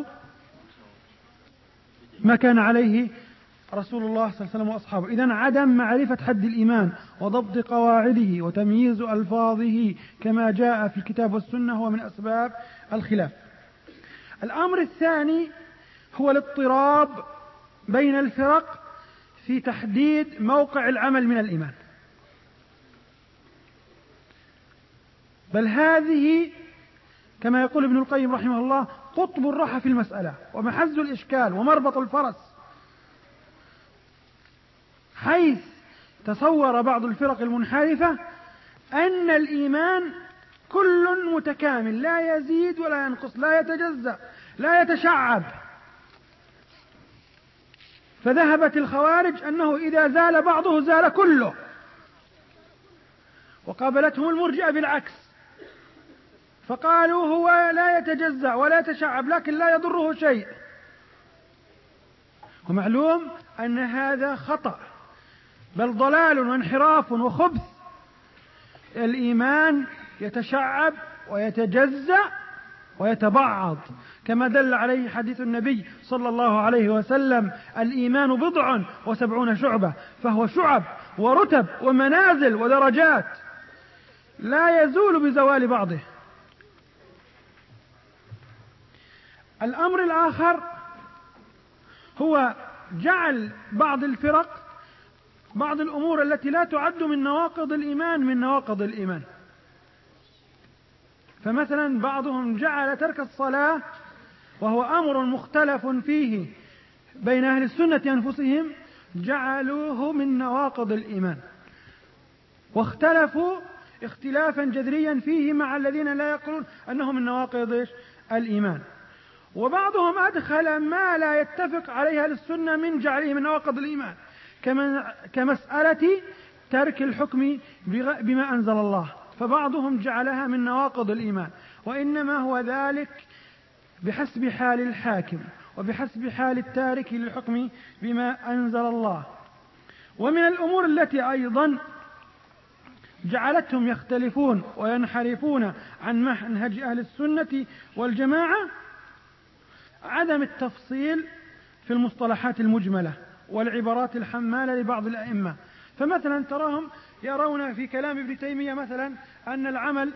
S4: ما كان عليه رسول الله صلى الله عليه وسلم وأصحابه. إذن عدم معرفة حد الإيمان وضبط قواعده وتمييز ألفاظه كما جاء في الكتاب والسنة هو من أسباب الخلاف. الأمر الثاني هو الاضطراب بين الفرق في تحديد موقع العمل من الإيمان، بل هذه كما يقول ابن القيم رحمه الله قطب الرحى في المسألة ومحز الإشكال ومربط الفرس، حيث تصور بعض الفرق المنحرفة أن الإيمان كل متكامل لا يزيد ولا ينقص، لا يتجزأ لا يتشعب. فذهبت الخوارج أنه إذا زال بعضه زال كله، وقابلتهم المرجئة بالعكس، فقالوا هو لا يتجزأ ولا يتشعب لكن لا يضره شيء. ومعلوم أن هذا خطأ بل ضلال وانحراف وخبث. الإيمان يتشعب ويتجزأ ويتبعض كما دل عليه حديث النبي صلى الله عليه وسلم: الإيمان بضع وسبعون شعبة، فهو شعب ورتب ومنازل ودرجات لا يزول بزوال بعضه. الأمر الآخر هو جعل بعض الفرق بعض الأمور التي لا تعد من نواقض الإيمان من نواقض الإيمان. فمثلا بعضهم جعل ترك الصلاة وهو أمر مختلف فيه بين أهل السنة أنفسهم جعلوه من نواقض الإيمان، واختلفوا اختلافا جذريا فيه مع الذين لا يقولون أنه من نواقض الإيمان. وبعضهم أدخل ما لا يتفق عليها السنة من جعله من نواقض الإيمان كمسألة ترك الحكم بما أنزل الله، فبعضهم جعلها من نواقض الإيمان، وإنما هو ذلك بحسب حال الحاكم وبحسب حال التارك للحكم بما أنزل الله. ومن الأمور التي أيضا جعلتهم يختلفون وينحرفون عن منهج أهل السنة والجماعة عدم التفصيل في المصطلحات المجملة والعبارات الحمالة لبعض الأئمة. فمثلا تراهم يرون في كلام ابن تيمية مثلا أن العمل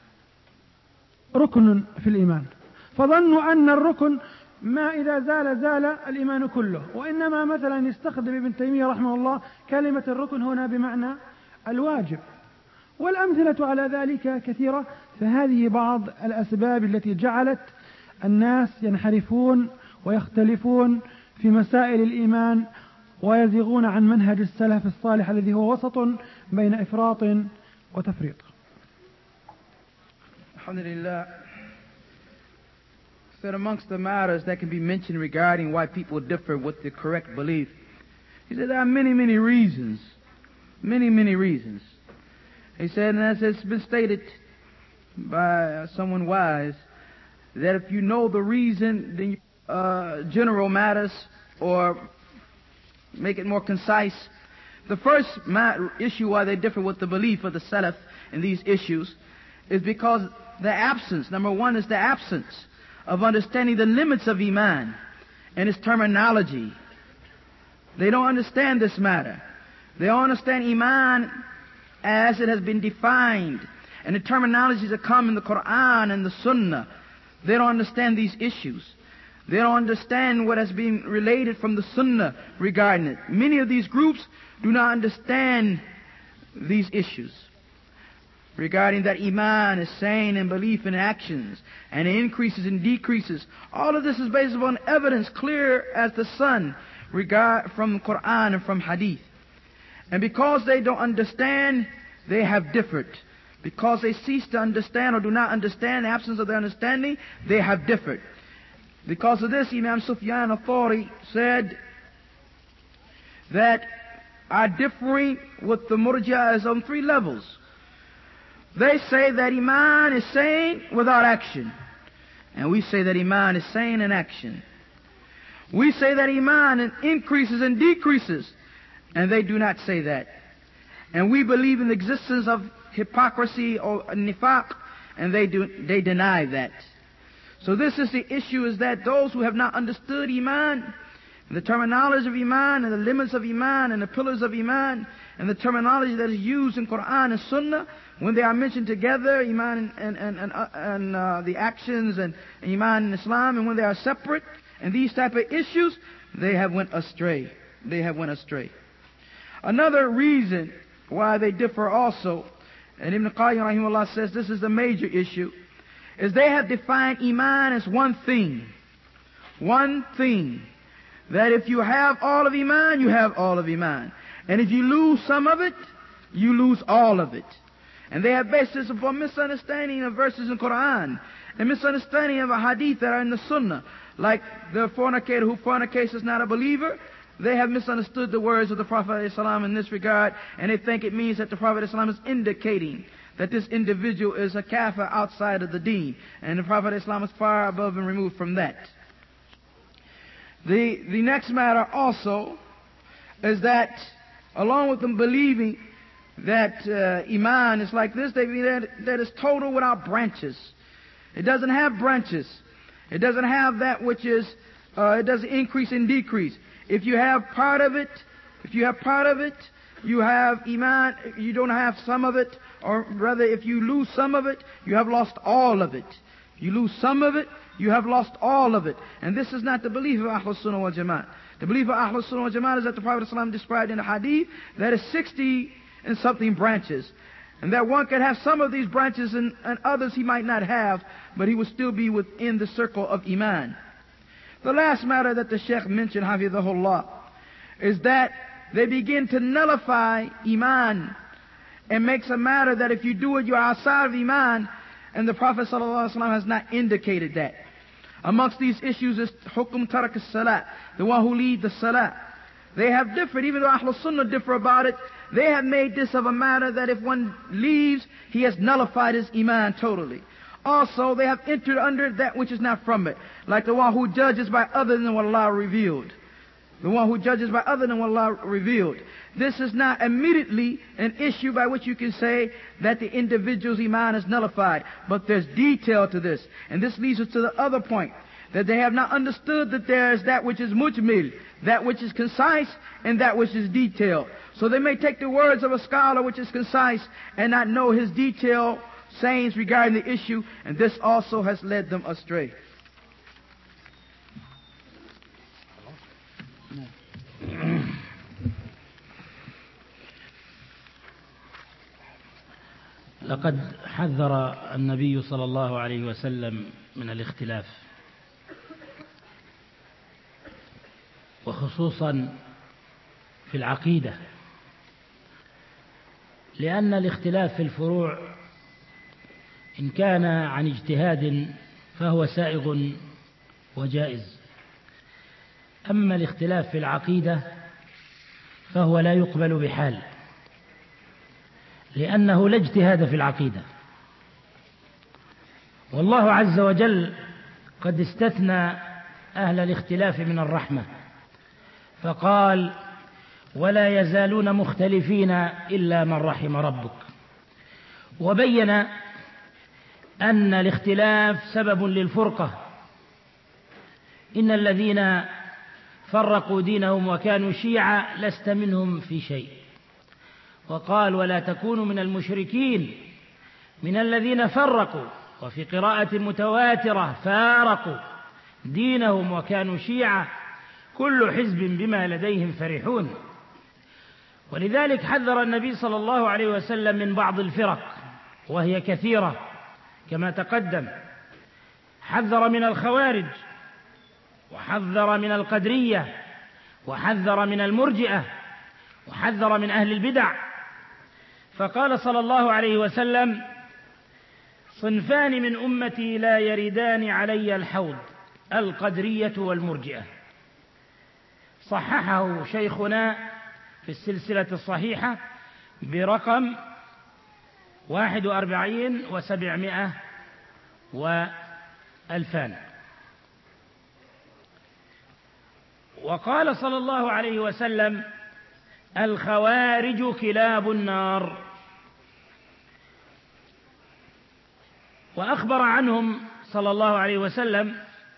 S4: ركن في الإيمان، فظنوا أن الركن ما إذا زال زال الإيمان كله، وإنما مثلا يستخدم ابن تيمية رحمه الله كلمة الركن هنا بمعنى الواجب، والأمثلة على ذلك كثيرة. فهذه بعض الأسباب التي جعلت الناس ينحرفون ويختلفون في مسائل الإيمان ويزيغون عن منهج السلف الصالح الذي هو وسط بين إفراط وتفريط.
S3: Alhamdulillah. Said amongst the matters that can be mentioned regarding why people differ with the correct belief, he said there are many, many reasons. Many, many reasons. He said, and as it's been stated by someone wise, that if you know the reason, then you, uh, general matters, or make it more concise. The first issue why they differ with the belief of the Salaf in these issues is because the absence, number one, is the absence of understanding the limits of Iman and its terminology. They don't understand this matter. They don't understand Iman as it has been defined and the terminologies that come in the Quran and the Sunnah. They don't understand these issues. They don't understand what has been related from the Sunnah regarding it. Many of these groups do not understand these issues regarding that Iman is saying and belief in actions and increases and decreases. All of this is based upon evidence clear as the sun regard from the Quran and from Hadith. And because they don't understand, they have differed. Because they cease to understand or do not understand, the absence of their understanding, they have differed. Because of this, Imam Sufyan al-Thawri said that our differing with the Murji'ah is on three levels. They say that Iman is saying without action. And we say that Iman is saying in action. We say that Iman increases and decreases. And they do not say that. And we believe in the existence of hypocrisy or nifaq, and they do they deny that. So this is the issue, is that those who have not understood Iman, and the terminology of Iman, and the limits of Iman, and the pillars of Iman, and the terminology that is used in Quran and Sunnah, when they are mentioned together, Iman and, and, and, uh, and uh, the actions and Iman and Islam, and when they are separate, and these type of issues, they have went astray. They have went astray. Another reason why they differ also, and Ibn Qayyim rahimahullah says this is the major issue, is they have defined Iman as one thing. One thing. That if you have all of Iman, you have all of Iman. And if you lose some of it, you lose all of it. And they have based this upon misunderstanding of verses in Quran and misunderstanding of a hadith that are in the Sunnah. Like the fornicator who fornicates is not a believer. They have misunderstood the words of the Prophet ﷺ in this regard, and they think it means that the Prophet ﷺ is indicating that this individual is a kafir outside of the deen, and the Prophet ﷺ is far above and removed from that. The, the next matter also is that, along with them believing that uh, Iman is like this, they believe that, that it's total without branches. It doesn't have branches. It doesn't have that which is, uh, it doesn't increase and decrease. If you have part of it, if you have part of it, you have Iman, you don't have some of it, or rather if you lose some of it, you have lost all of it. You lose some of it, you have lost all of it. And this is not the belief of Ahlus Sunnah wal Jama'at. The belief of Ahlus Sunnah wal Jama'at is that the Prophet ﷺ described in the Hadith that is sixty and something branches. And that one could have some of these branches and, and others he might not have, but he would still be within the circle of Iman. The last matter that the Shaykh mentioned, Hafidhahullah, is that they begin to nullify Iman and makes a matter that if you do it, you're outside of Iman, and the Prophet ﷺ has not indicated that. Amongst these issues is Hukum Tarak as-Salat, the one who leads the Salat. They have differed, even though Ahlul Sunnah differ about it, they have made this of a matter that if one leaves, he has nullified his Iman totally. Also, they have entered under that which is not from it, like the one who judges by other than what Allah revealed. The one who judges by other than what Allah revealed. This is not immediately an issue by which you can say that the individual's Iman is nullified, but there's detail to this. And this leads us to the other point, that they have not understood that there is that which is mujmil, that which is concise, and that which is detailed. So they may take the words of a scholar which is concise and not know his detailed sayings regarding the issue, and this also has led them astray.
S2: لقد حذر النبي صلى الله عليه وسلم من الاختلاف، وخصوصا في العقيدة، لأن الاختلاف في الفروع إن كان عن اجتهاد فهو سائغ وجائز، أما الاختلاف في العقيدة فهو لا يقبل بحال، لأنه لا اجتهاد في العقيدة. والله عز وجل قد استثنى أهل الاختلاف من الرحمة، فقال: ولا يزالون مختلفين إلا من رحم ربك. وبين أن الاختلاف سبب للفرقة. إن الذين فرقوا دينهم وكانوا شيعا لست منهم في شيء. وقال: ولا تكونوا من المشركين من الذين فرقوا، وفي قراءة متواترة: فارقوا دينهم وكانوا شيعا كل حزب بما لديهم فرحون. ولذلك حذر النبي صلى الله عليه وسلم من بعض الفرق، وهي كثيرة كما تقدم. حذر من الخوارج، وحذر من القدرية، وحذر من المرجئة، وحذر من أهل البدع. فقال صلى الله عليه وسلم: صنفان من أمتي لا يردان علي الحوض، القدرية والمرجئة. صححه شيخنا في السلسلة الصحيحة برقم واحد وأربعين وسبعمائة وألفان. وقال صلى الله عليه وسلم: الخوارج كلاب النار. وأخبر عنهم صلى الله عليه وسلم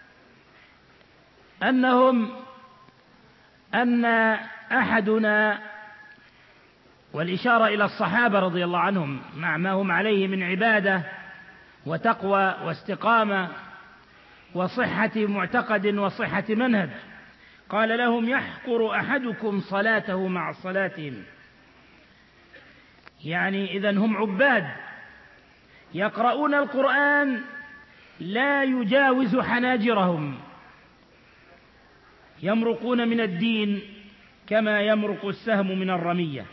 S2: أنهم أن أحدنا، والإشارة إلى الصحابة رضي الله عنهم مع ما هم عليه من عبادة وتقوى واستقامة وصحة معتقد وصحة منهج، قال لهم: يحقر أحدكم صلاته مع صلاتهم. يعني إذن هم عباد يقرؤون القرآن لا يجاوز حناجرهم، يمرقون من الدين كما يمرق السهم من الرمية.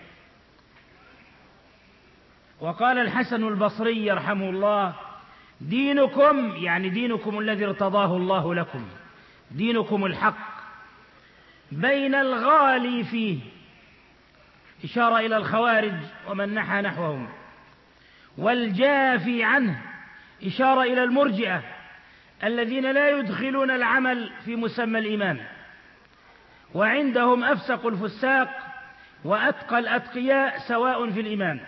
S2: وقال الحسن البصري يرحمه الله: دينكم، يعني دينكم الذي ارتضاه الله لكم، دينكم الحق، بين الغالي فيه، إشارة إلى الخوارج ومن نحى نحوهم، والجافي عنه، إشارة إلى المرجئة الذين لا يدخلون العمل في مسمى الإيمان، وعندهم أفسق الفساق وأتقى الأتقياء سواء في الإيمان.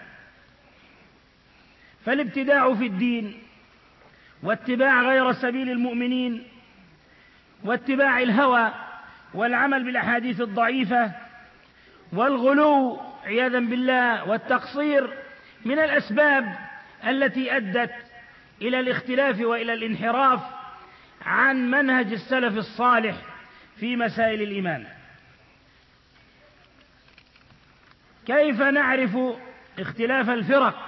S2: فالابتداع في الدين واتباع غير سبيل المؤمنين واتباع الهوى والعمل بالأحاديث الضعيفة والغلو عياذا بالله والتقصير من الأسباب التي أدت إلى الاختلاف وإلى الانحراف عن منهج السلف الصالح في مسائل الإيمان. كيف نعرف اختلاف الفرق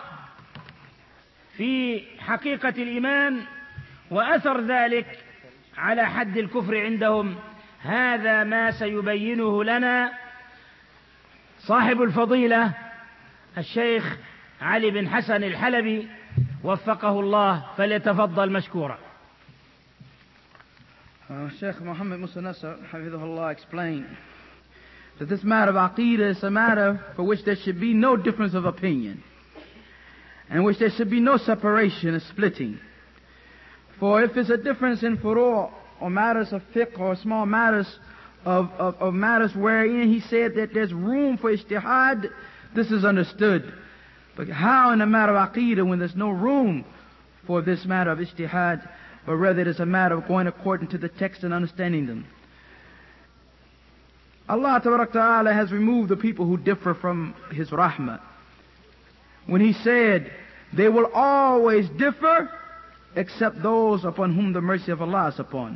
S2: في حقيقة الإيمان وأثر ذلك على حد الكفر عندهم؟ هذا ما سيبينه لنا صاحب الفضيلة الشيخ علي بن حسن الحلبي وفقه الله، فليتفضل مشكورا.
S3: Uh, Sheikh Muhammad Musa Nasr, Hafidhullah, explained that this matter of Aqeedah is a matter for which there should be no difference of opinion, and which there should be no separation and splitting. For if it's a difference in furu' or matters of fiqh or small matters of, of, of matters wherein he said that there's room for ijtihad, this is understood. But how in a matter of Aqeedah when there's no room for this matter of ijtihad, but rather it is a matter of going according to the text and understanding them? Allah Ta'ala has removed the people who differ from His rahmah when He said they will always differ except those upon whom the mercy of Allah is upon.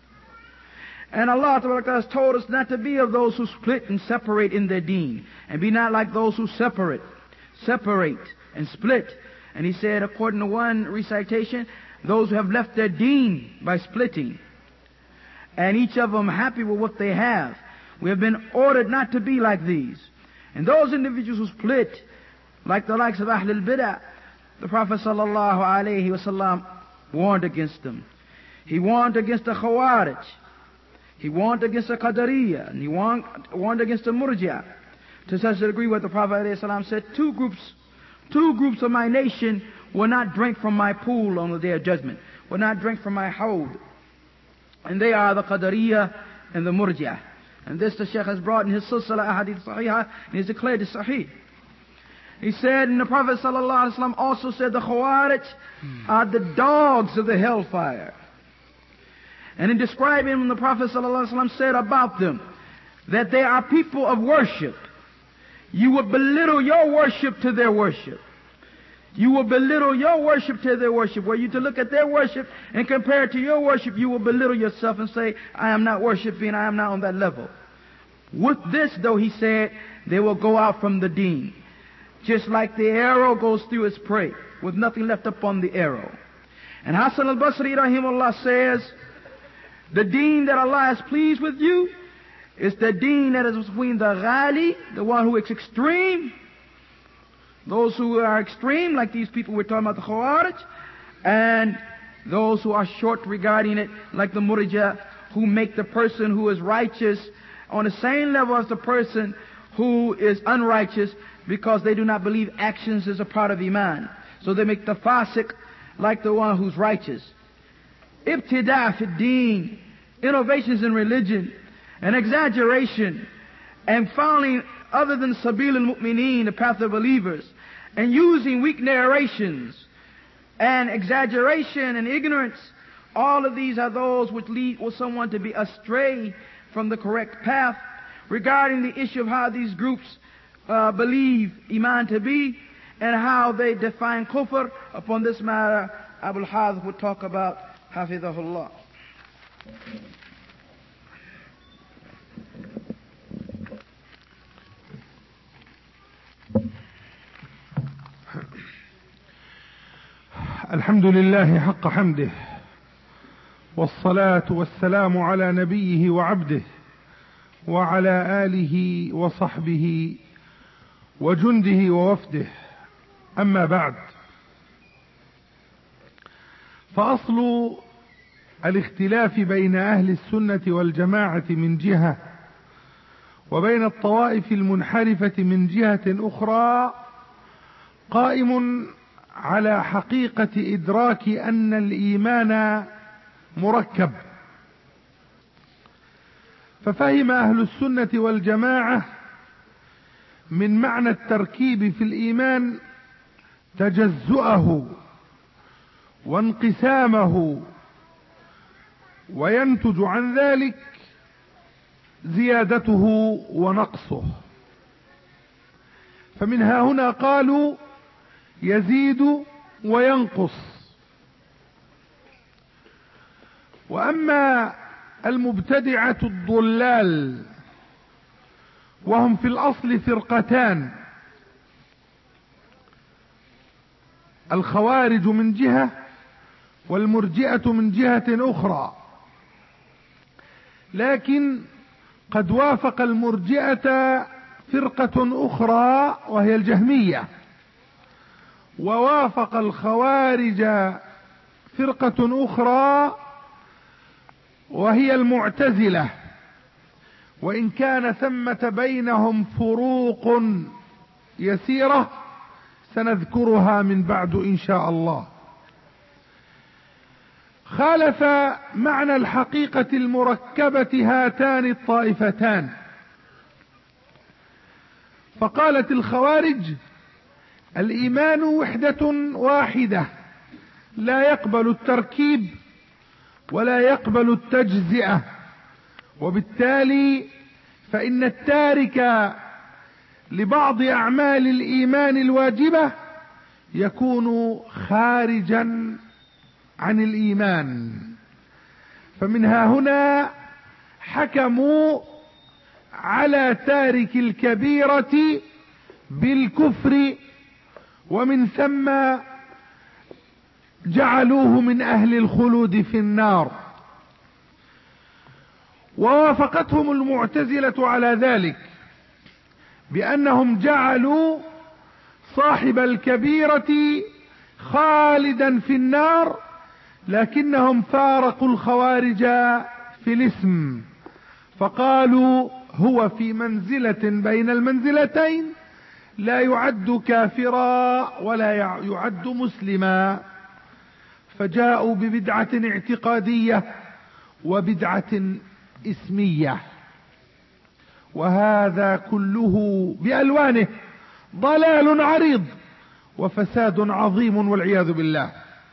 S3: And Allah Ta'ala has told us not to be of those who split and separate in their deen, and be not like those who separate, separate and split. And He said, according to one recitation, those who have left their deen by splitting, and each of them happy with what they have. We have been ordered not to be like these. And those individuals who split, like the likes of Ahlul Bid'ah, the Prophet sallallahu alaihi wasallam warned against them. He warned against the Khawarij. He warned against the Qadariyah. And he warned, warned against the Murji'ah. To such a degree where the Prophet alayhi salam said, two groups, two groups of my nation will not drink from my pool on the day of judgment, will not drink from my hawd. And they are the Qadariyah and the Murji'ah. And this the Shaykh has brought in his Silsila Ahadith Sahihah, and he has declared it Sahih. He said, and the Prophet sallallahu alaihi wasallam also said, the Khawarij are the dogs of the hellfire. And in describing them, the Prophet sallallahu alaihi wasallam said about them that they are people of worship. You will belittle your worship to their worship. You will belittle your worship to their worship. Were you to look at their worship and compare it to your worship, you will belittle yourself and say, I am not worshiping, I am not on that level. With this, though, he said, they will go out from the deen, just like the arrow goes through its prey, with nothing left upon the arrow. And Hasan al-Basri, rahimahullah, says, the deen that Allah is pleased with you is the deen that is between the ghali, the one who is extreme, those who are extreme, like these people we're talking about, the Khawarij, and those who are short regarding it, like the Murji'ah, who make the person who is righteous on the same level as the person who is unrighteous, because they do not believe actions is a part of Iman. So they make the fasiq like the one who's righteous. Ibtida' fi deen, innovations in religion, and exaggeration, and following other than Sabil al-Mu'mineen, the path of believers, and using weak narrations, and exaggeration and ignorance. All of these are those which lead someone to be astray from the correct path. Regarding the issue of how these groups uh, believe Iman to be, and how they define kufr, upon this matter, Abu al-Hadh would talk about, Hafidhahullah.
S5: الحمد لله حق حمده، والصلاة والسلام على نبيه وعبده وعلى آله وصحبه وجنده ووفده. أما بعد، فأصل الاختلاف بين أهل السنة والجماعة من جهة، وبين الطوائف المنحرفة من جهة أخرى، قائم على حقيقة إدراك أن الإيمان مركب. ففهم أهل السنة والجماعة من معنى التركيب في الإيمان تجزؤه وانقسامه، وينتج عن ذلك زيادته ونقصه. فمنها هنا قالوا يزيد وينقص. وأما المبتدعة الضلال، وهم في الأصل فرقتان، الخوارج من جهة والمرجئة من جهة أخرى، لكن قد وافق المرجئة فرقة أخرى وهي الجهمية، ووافق الخوارج فرقة أخرى وهي المعتزلة، وإن كان ثمة بينهم فروق يسيرة سنذكرها من بعد إن شاء الله. خالف معنى الحقيقة المركبة هاتان الطائفتان، فقالت الخوارج: الإيمان وحدة واحدة لا يقبل التركيب ولا يقبل التجزئة، وبالتالي فإن التارك لبعض أعمال الإيمان الواجبة يكون خارجا عن الإيمان. فمنها هنا حكموا على تارك الكبيرة بالكفر، ومن ثم جعلوه من أهل الخلود في النار. ووافقتهم المعتزلة على ذلك بأنهم جعلوا صاحب الكبيرة خالدا في النار، لكنهم فارقوا الخوارج في الاسم، فقالوا هو في منزلة بين المنزلتين، لا يعد كافرا ولا يعد مسلما، فجاءوا ببدعة اعتقادية وبدعة اسمية، وهذا كله بألوانه ضلال عريض وفساد عظيم والعياذ بالله.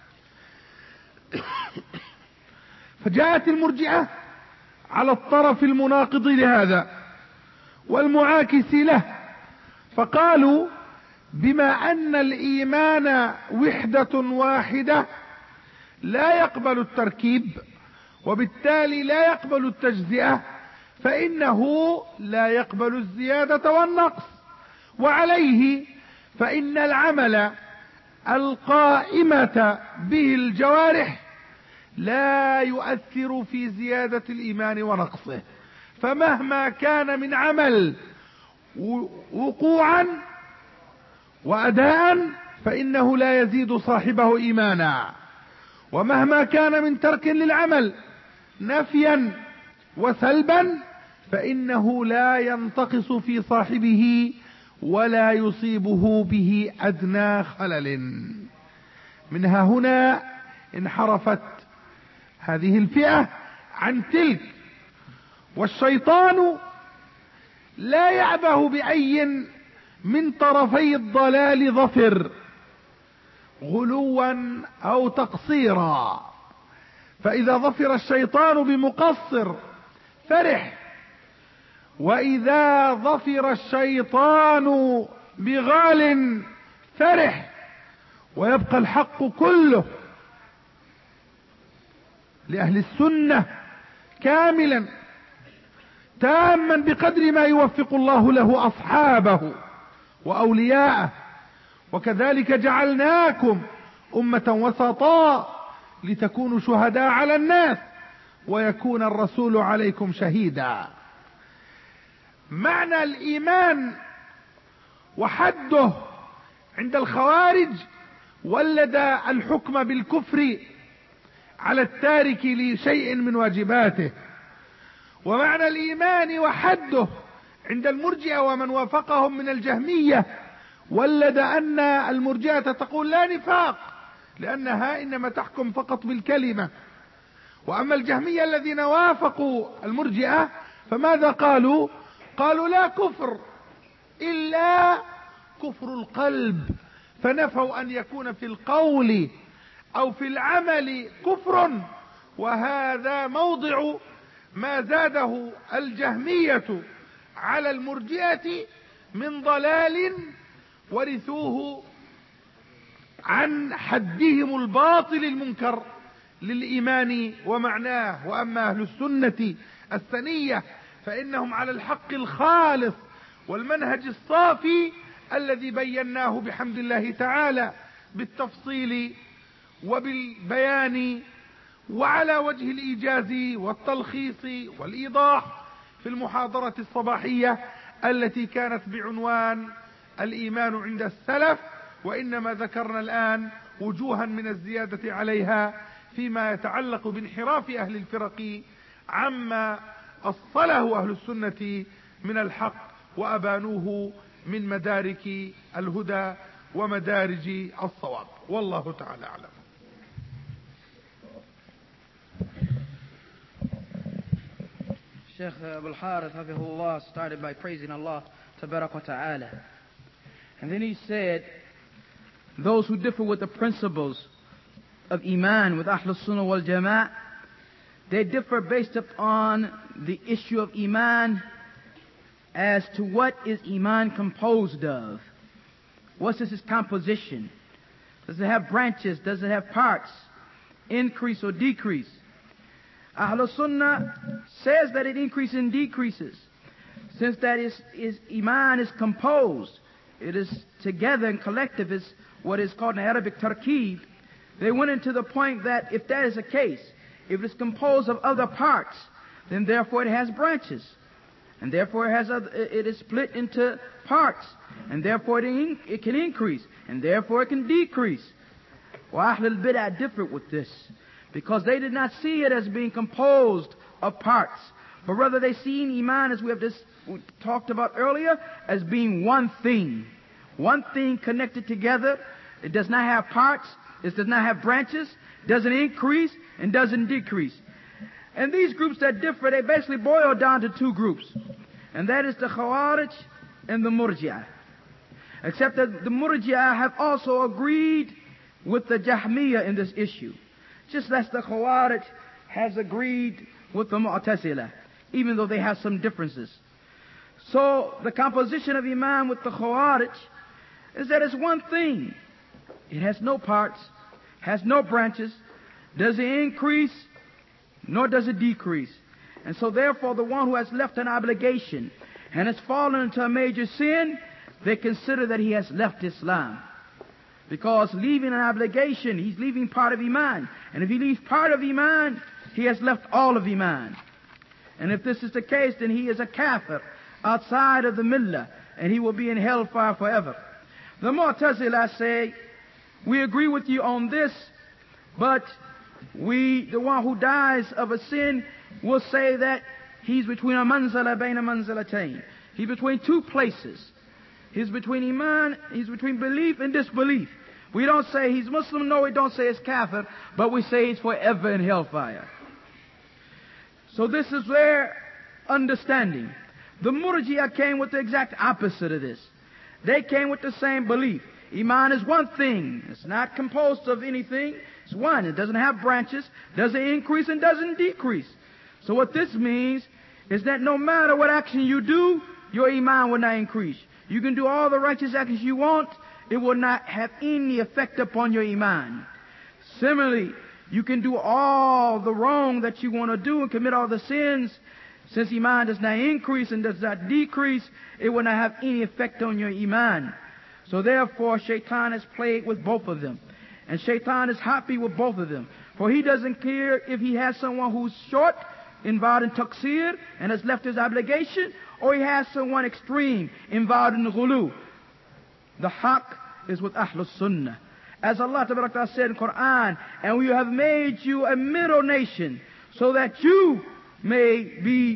S5: فجاءت المرجئة على الطرف المناقض لهذا والمعاكس له، فقالوا بما أن الإيمان وحدة واحدة لا يقبل التركيب وبالتالي لا يقبل التجزئة، فإنه لا يقبل الزيادة والنقص، وعليه فإن العمل القائمة به الجوارح لا يؤثر في زيادة الإيمان ونقصه، فمهما كان من عمل وقوعا وأداء فإنه لا يزيد صاحبه إيمانا، ومهما كان من ترك للعمل نفيا وسلبا فإنه لا ينتقص في صاحبه ولا يصيبه به أدنى خلل. منها هنا انحرفت هذه الفئة عن تلك، والشيطان لا يعبه بأي من طرفي الضلال ظفر، غلوا أو تقصيرا، فإذا ظفر الشيطان بمقصر فرح، وإذا ظفر الشيطان بغال فرح، ويبقى الحق كله لأهل السنة كاملا تاما بقدر ما يوفق الله له أصحابه وأولياءه. وكذلك جعلناكم أمة وسطاء لتكونوا شهداء على الناس ويكون الرسول عليكم شهيدا. معنى الإيمان وحده عند الخوارج ولد الحكم بالكفر على التارك لشيء من واجباته، ومعنى الإيمان وحده عند المرجئة ومن وافقهم من الجهمية ولد أن المرجئة تقول لا نفاق، لأنها إنما تحكم فقط بالكلمة. وأما الجهمية الذين وافقوا المرجئة فماذا قالوا؟ قالوا لا كفر إلا كفر القلب، فنفوا أن يكون في القول أو في العمل كفر، وهذا موضع ما زاده الجهمية على المرجئة من ضلال ورثوه عن حدهم الباطل المنكر للإيمان ومعناه. وأما أهل السنة السنية فإنهم على الحق الخالص والمنهج الصافي الذي بيناه بحمد الله تعالى بالتفصيل وبالبيان وعلى وجه الإيجاز والتلخيص والإيضاح في المحاضرة الصباحية التي كانت بعنوان الإيمان عند السلف، وإنما ذكرنا الآن وجوها من الزيادة عليها فيما يتعلق بانحراف أهل الفرق عما أصله أهل السنة من الحق وأبانوه من مدارك الهدى ومدارج الصواب. والله تعالى أعلم.
S3: Sheikh Abul Harith Hafizahullah started by praising Allah Tabarak wa Ta'ala. And then he said, those who differ with the principles of Iman with Ahlul Sunnah wal Jama'ah, they differ based upon the issue of Iman as to what is Iman composed of. What's its composition? Does it have branches? Does it have parts? Increase or decrease? Ahlul Sunnah says that it increases and decreases. Since that is, is Iman is composed, it is together and collective, is what is called in Arabic tarkeeb. They went into the point that if that is the case, if it's composed of other parts, then therefore it has branches. And therefore it, has other, it is split into parts. And therefore it, in, it can increase. And therefore it can decrease. Well, Ahlul Bid'ah differed with this, because they did not see it as being composed of parts, but rather they see Iman, as we have just talked about earlier, as being one thing. One thing connected together. It does not have parts. It does not have branches. Doesn't increase and doesn't decrease. And these groups that differ, they basically boil down to two groups. And that is the Khawarij and the Murji'ah. Except that the Murji'ah have also agreed with the Jahmiyyah in this issue. Just as the Khawarij has agreed with the Mu'tazilah, even though they have some differences. So the composition of Iman with the Khawarij is that it's one thing. It has no parts, has no branches, doesn't increase, nor does it decrease. And so therefore the one who has left an obligation and has fallen into a major sin, they consider that he has left Islam. Because leaving an obligation, he's leaving part of Iman. And if he leaves part of Iman, he has left all of Iman. And if this is the case, then he is a kafir outside of the millah, and he will be in hellfire forever. The Mu'tazilah say, we agree with you on this, but we, the one who dies of a sin, will say that he's between a manzala bayna manzalatayn. He's between two places. He's between Iman, he's between belief and disbelief. We don't say he's Muslim, no, we don't say he's kafir, but we say he's forever in hellfire. So this is their understanding. The Murji'ah came with the exact opposite of this. They came with the same belief. Iman is one thing. It's not composed of anything. It's one. It doesn't have branches, doesn't increase and doesn't decrease. So what this means is that no matter what action you do, your Iman will not increase. You can do all the righteous actions you want, it will not have any effect upon your Iman. Similarly, you can do all the wrong that you want to do and commit all the sins. Since Iman does not increase and does not decrease, it will not have any effect on your Iman. So therefore, Shaitan has played with both of them. And Shaitan is happy with both of them. For he doesn't care if he has someone who's short, involved in taqsir, and has left his obligation, or he has someone extreme, involved in ghulu. The haqq is with Ahlul Sunnah. As Allah Ta'ala said in Quran, and we have made you a middle nation, so that you may be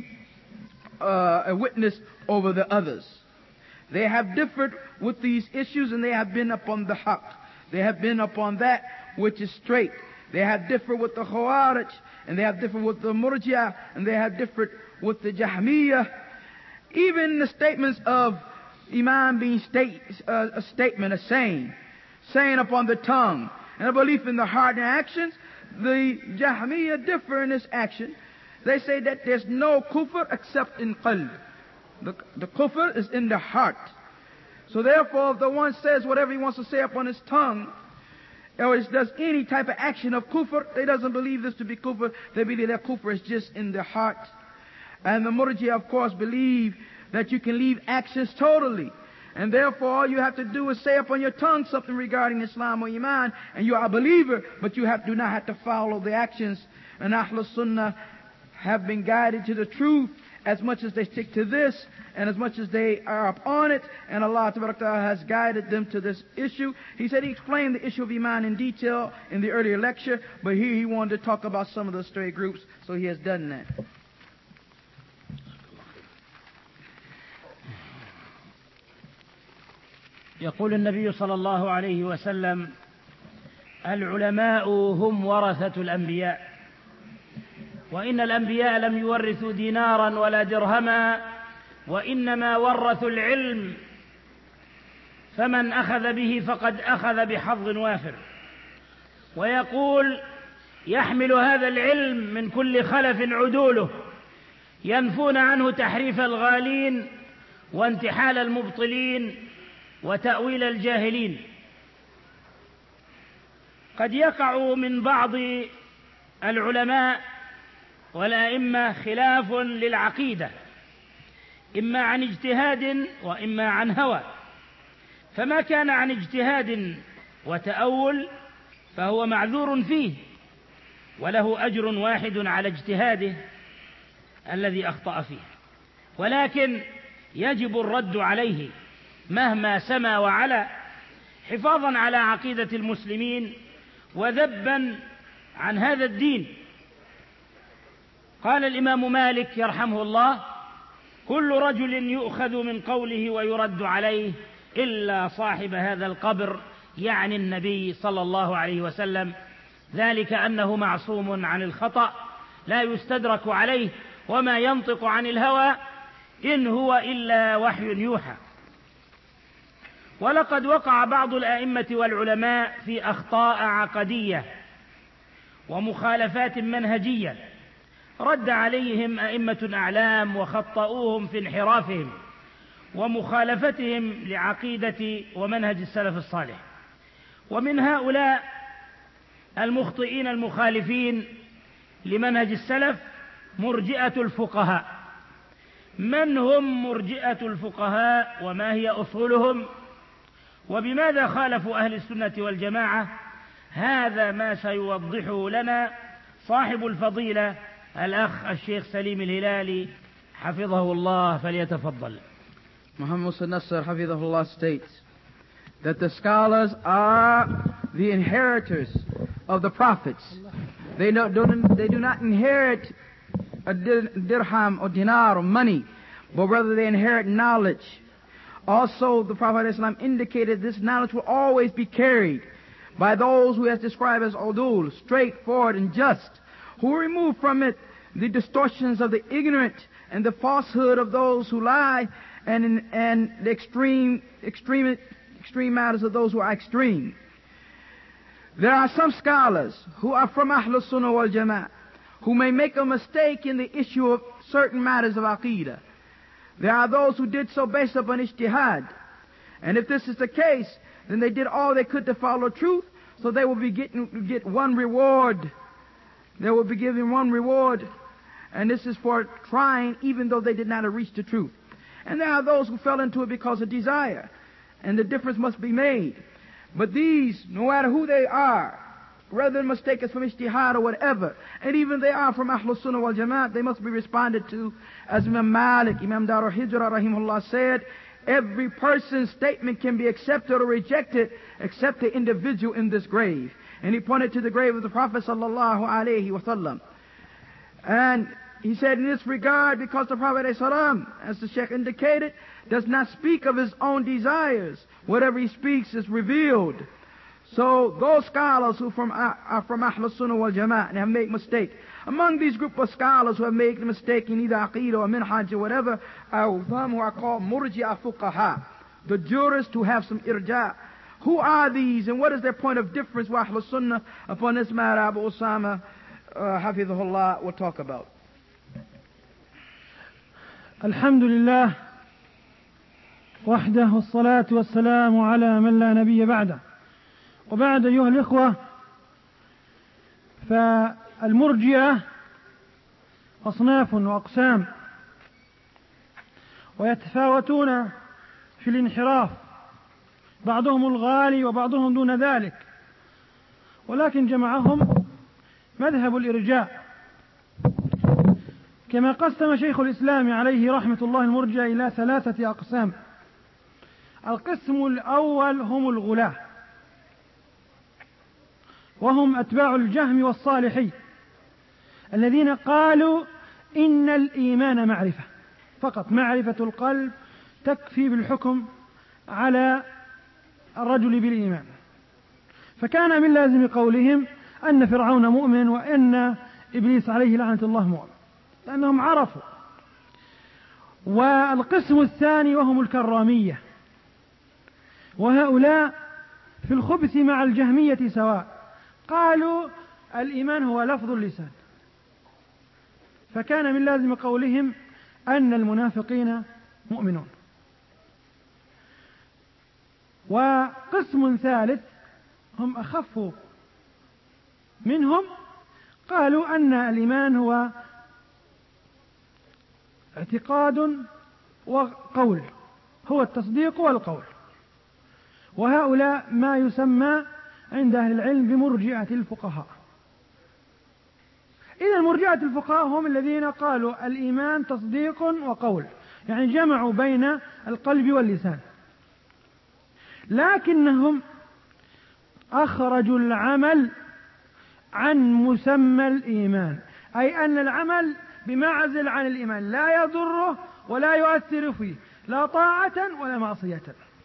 S3: uh, a witness over the others. They have differed with these issues, and they have been upon the haqq. They have been upon that which is straight. They have differed with the Khawarij, and they have differed with the Murji'ah, and they have differed with the Jahmiyyah. Even the statements of Iman being state, uh, a statement, a saying, saying upon the tongue, and a belief in the heart and actions, the Jahmiyyah differ in this action. They say that there's no kufr except in qalb. The, the kufr is in the heart. So therefore, if the one says whatever he wants to say upon his tongue, or does any type of action of kufr, they doesn't believe this to be kufr. They believe that kufr is just in the heart. And the Murji'ah, of course, believe that you can leave actions totally. And therefore, all you have to do is say upon your tongue something regarding Islam or Iman, and you are a believer, but you have, do not have to follow the actions. And Ahlul Sunnah have been guided to the truth as much as they stick to this, and as much as they are upon it, and Allah Ta'ala has guided them to this issue. He said he explained the issue of Iman in detail in the earlier lecture, but here he wanted to talk about some of the stray groups, so he has done that.
S2: يقول النبي صلى الله عليه وسلم: العلماء هم ورثة الأنبياء، وإن الأنبياء لم يورثوا دينارا ولا درهما، وإنما ورثوا العلم، فمن أخذ به فقد أخذ بحظ وافر. ويقول: يحمل هذا العلم من كل خلف عدوله، ينفون عنه تحريف الغالين وانتحال المبطلين وتأويل الجاهلين. قد يقع من بعض العلماء والأئمة خلاف للعقيدة، إما عن اجتهاد وإما عن هوى، فما كان عن اجتهاد وتأول فهو معذور فيه، وله أجر واحد على اجتهاده الذي أخطأ فيه، ولكن يجب الرد عليه مهما سما وعلا، حفاظا على عقيدة المسلمين وذبا عن هذا الدين. قال الإمام مالك يرحمه الله: كل رجل يؤخذ من قوله ويرد عليه إلا صاحب هذا القبر، يعني النبي صلى الله عليه وسلم، ذلك أنه معصوم عن الخطأ لا يستدرك عليه، وما ينطق عن الهوى إن هو إلا وحي يوحى. ولقد وقع بعض الأئمة والعلماء في أخطاء عقدية ومخالفات منهجية، رد عليهم أئمة أعلام وخطأوهم في انحرافهم ومخالفتهم لعقيدة ومنهج السلف الصالح. ومن هؤلاء المخطئين المخالفين لمنهج السلف مرجئة الفقهاء. من هم مرجئة الفقهاء وما هي أصولهم وبماذا خالفوا أهل السنة والجماعة؟ هذا ما سيوضحه لنا صاحب الفضيلة الأخ الشيخ سليم الهلالي حفظه الله، فليتفضل.
S3: Muhammad Musa Nasr Hafidhahullah states that the scholars are the inheritors of the prophets. They, no, don't, they do not inherit a dirham or dinar or money, but rather they inherit knowledge. Also, the Prophet ﷺ indicated this knowledge will always be carried by those who has described as udul, straightforward and just, who remove from it the distortions of the ignorant and the falsehood of those who lie, and in, and the extreme, extreme, extreme matters of those who are extreme. There are some scholars who are from Ahlus Sunnah wal Jama'ah who may make a mistake in the issue of certain matters of Aqidah. There are those who did so based upon ijtihad. And if this is the case, then they did all they could to follow truth, so they will be getting get one reward. They will be given one reward, and this is for trying even though they did not reach the truth. And there are those who fell into it because of desire, and the difference must be made. But these, no matter who they are, whether the mistake is from ijtihad or whatever, and even they are from Ahlus Sunnah wal Jama'at, they must be responded to. As Imam Malik, Imam Dar al-Hijrah, rahimahullah, said, every person's statement can be accepted or rejected except the individual in this grave. And he pointed to the grave of the Prophet sallallahu alaihi wasallam. And he said in this regard, because the Prophet ﷺ, as the Sheikh indicated, does not speak of his own desires. Whatever he speaks is revealed. So those scholars who from, are from Ahlus Sunnah wal Jama'ah and have made mistake, among these group of scholars who have made the mistake in either Aqeedah or Minhaj or whatever, are them who are called Murji'a Fuqaha, the jurists who have some irja'. Who are these and what is their point of difference with Ahlus Sunnah? Upon this matter, Abu Usama, uh, Hafidhullah, will talk about.
S4: الحمد لله وحده والصلاة والسلام على من لا نبي بعده. وبعد أيها الإخوة، فالمرجئة أصناف وأقسام، ويتفاوتون في الانحراف، بعضهم الغالي وبعضهم دون ذلك، ولكن جمعهم مذهب الإرجاء. كما قسم شيخ الإسلام عليه رحمة الله المرجئة إلى ثلاثة أقسام. القسم الأول هم الغلاة، وهم أتباع الجهم والصالحي، الذين قالوا إن الإيمان معرفة فقط، معرفة القلب تكفي بالحكم على الرجل بالإيمان. فكان من لازم قولهم أن فرعون مؤمن وأن إبليس عليه لعنة الله مؤمن، لأنهم عرفوا. والقسم الثاني وهم الكرامية، وهؤلاء في الخبث مع الجهمية سواء، قالوا الإيمان هو لفظ اللسان، فكان من لازم قولهم أن المنافقين مؤمنون. وقسم ثالث هم أخف منهم، قالوا أن الإيمان هو اعتقاد وقول، هو التصديق والقول. وهؤلاء ما يسمى عند أهل العلم بمرجئة الفقهاء. إذا مرجئة الفقهاء هم الذين قالوا الإيمان تصديق وقول، يعني جمعوا بين القلب واللسان، لكنهم أخرجوا العمل عن مسمى الإيمان، أي أن العمل بمعزل عن الإيمان لا يضره ولا يؤثر فيه لا طاعة ولا معصية.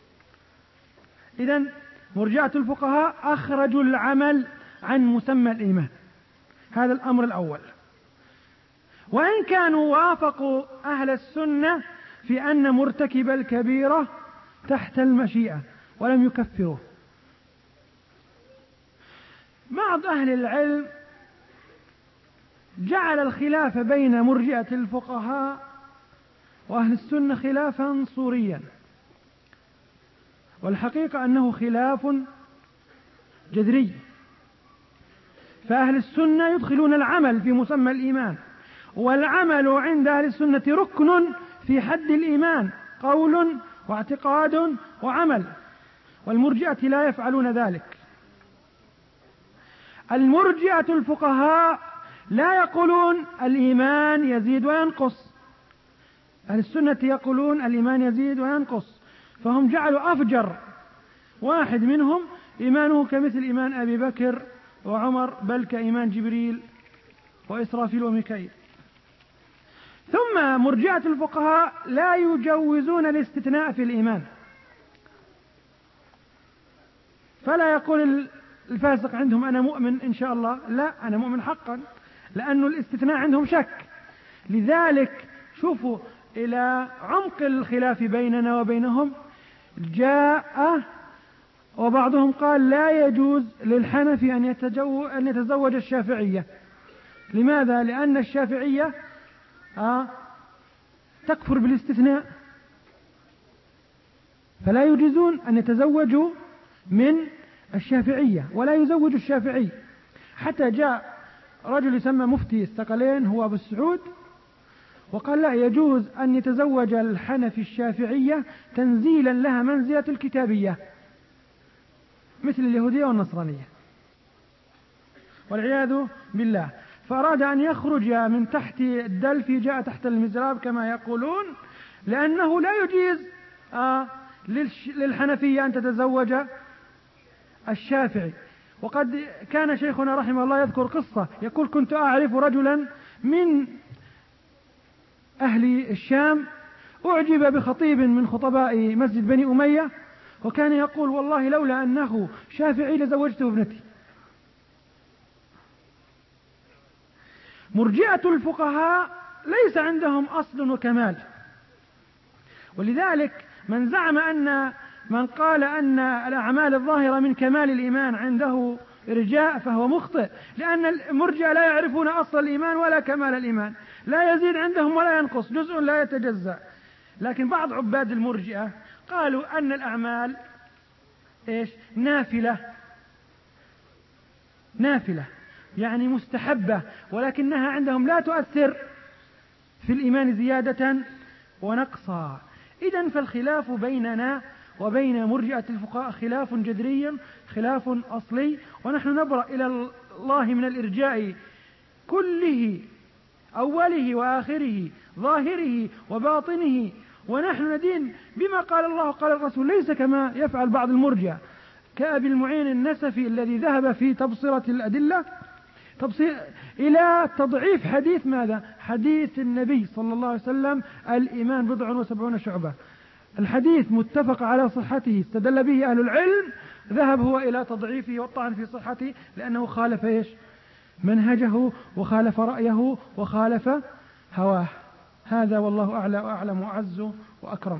S4: إذن مرجئة الفقهاء أخرجوا العمل عن مسمى الإيمان، هذا الأمر الأول. وإن كانوا وافقوا أهل السنة في أن مرتكب الكبيرة تحت المشيئة ولم يكفروه. بعض أهل العلم جعل الخلاف بين مرجئة الفقهاء وأهل السنة خلافا صوريا، والحقيقة أنه خلاف جذري. فأهل السنة يدخلون العمل في مسمى الإيمان، والعمل عند أهل السنة ركن في حد الإيمان، قول واعتقاد وعمل، والمرجئة لا يفعلون ذلك. المرجئة الفقهاء لا يقولون الإيمان يزيد وينقص، أهل السنة يقولون الإيمان يزيد وينقص، فهم جعلوا أفجر واحد منهم إيمانه كمثل إيمان أبي بكر وعمر، بل كإيمان جبريل وإسرافيل وميكائيل. ثم مرجئة الفقهاء لا يجوزون الاستثناء في الإيمان، فلا يقول الفاسق عندهم أنا مؤمن إن شاء الله، لا، أنا مؤمن حقا، لأن الاستثناء عندهم شك. لذلك شوفوا إلى عمق الخلاف بيننا وبينهم، جاء وبعضهم قال لا يجوز للحنفي أن أن يتزوج الشافعية. لماذا؟ لأن الشافعية آه تكفر بالاستثناء، فلا يجوزون أن يتزوجوا من الشافعية ولا يزوج الشافعي. حتى جاء رجل يسمى مفتي الثقلين هو أبو السعود وقال لا يجوز أن يتزوج الحنفي الشافعية تنزيلا لها منزلة الكتابية مثل اليهودية والنصرانية والعياذ بالله. فأراد أن يخرج من تحت الدلف جاء تحت المزراب كما يقولون، لأنه لا يجيز آه للحنفية أن تتزوج الشافعي. وقد كان شيخنا رحمه الله يذكر قصة، يقول كنت أعرف رجلا من أهل الشام أعجب بخطيب من خطباء مسجد بني أمية، وكان يقول والله لولا أنه شافعي لزوجته ابنتي. مرجئة الفقهاء ليس عندهم أصل وكمال، ولذلك من زعم أن من قال أن الأعمال الظاهرة من كمال الإيمان عنده إرجاء فهو مخطئ، لأن المرجئة لا يعرفون أصل الإيمان ولا كمال الإيمان، لا يزيد عندهم ولا ينقص، جزء لا يتجزأ. لكن بعض عباد المرجئة قالوا أن الأعمال إيش؟ نافلة نافلة يعني مستحبة، ولكنها عندهم لا تؤثر في الإيمان زيادة ونقصا. إذن فالخلاف بيننا وبين مرجئة الفقهاء خلاف جذري، خلاف أصلي، ونحن نبرأ إلى الله من الإرجاء كله، أوله وآخره، ظاهره وباطنه، ونحن ندين بما قال الله قال الرسول، ليس كما يفعل بعض المرجئة كأبي المعين النسفي الذي ذهب في تبصرة الأدلة تبصير إلى تضعيف حديث ماذا؟ حديث النبي صلى الله عليه وسلم الإيمان بضع وسبعون شعبة. الحديث متفق على صحته استدل به أهل العلم، ذهب هو إلى تضعيفه والطعن في صحته لأنه خالف إيش؟ منهجه وخالف رأيه وخالف هواه. هذا والله أعلى وأعلم وأعز وأكرم.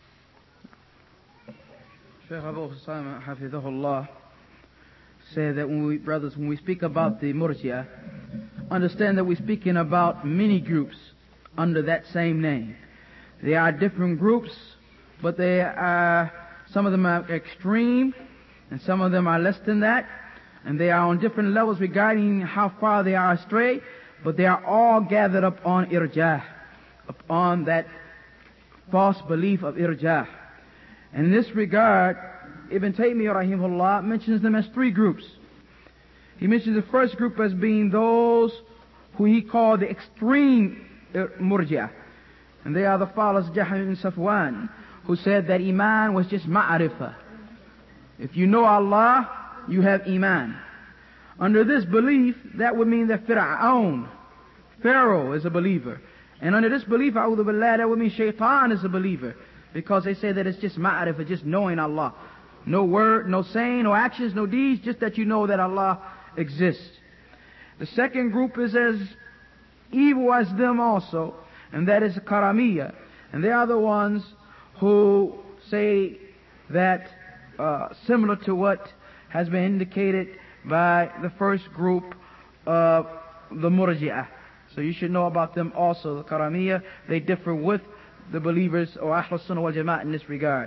S3: Shaykh Abu Husayma Hafidhahullah said that when we, brothers, when we speak about the Murji'ah, understand that we're speaking about many groups under that same name. There are different groups, but they are, some of them are extreme, and some of them are less than that, and they are on different levels regarding how far they are astray, but they are all gathered up on irjah, upon that false belief of irjah. In this regard, Ibn Taymiyyah rahimahullah mentions them as three groups. He mentions the first group as being those who he called the extreme Murji'ah. And they are the followers of Jahm ibn Safwan, who said that Iman was just ma'arifah. If you know Allah, you have Iman. Under this belief, that would mean that Fir'aun, Pharaoh, is a believer. And under this belief, a'udhu billah, that would mean Shaitan is a believer. Because they say that it's just ma'arifah, just knowing Allah. No word, no saying, no actions, no deeds, just that you know that Allah exists. The second group is as evil as them also, and that is the Karamiyah. And they are the ones who say that, uh, similar to what has been indicated by the first group of the Murji'ah. So you should know about them also, the Karamiyah. They differ with the believers or Ahlus Sunnah wal Jama'ah in this regard.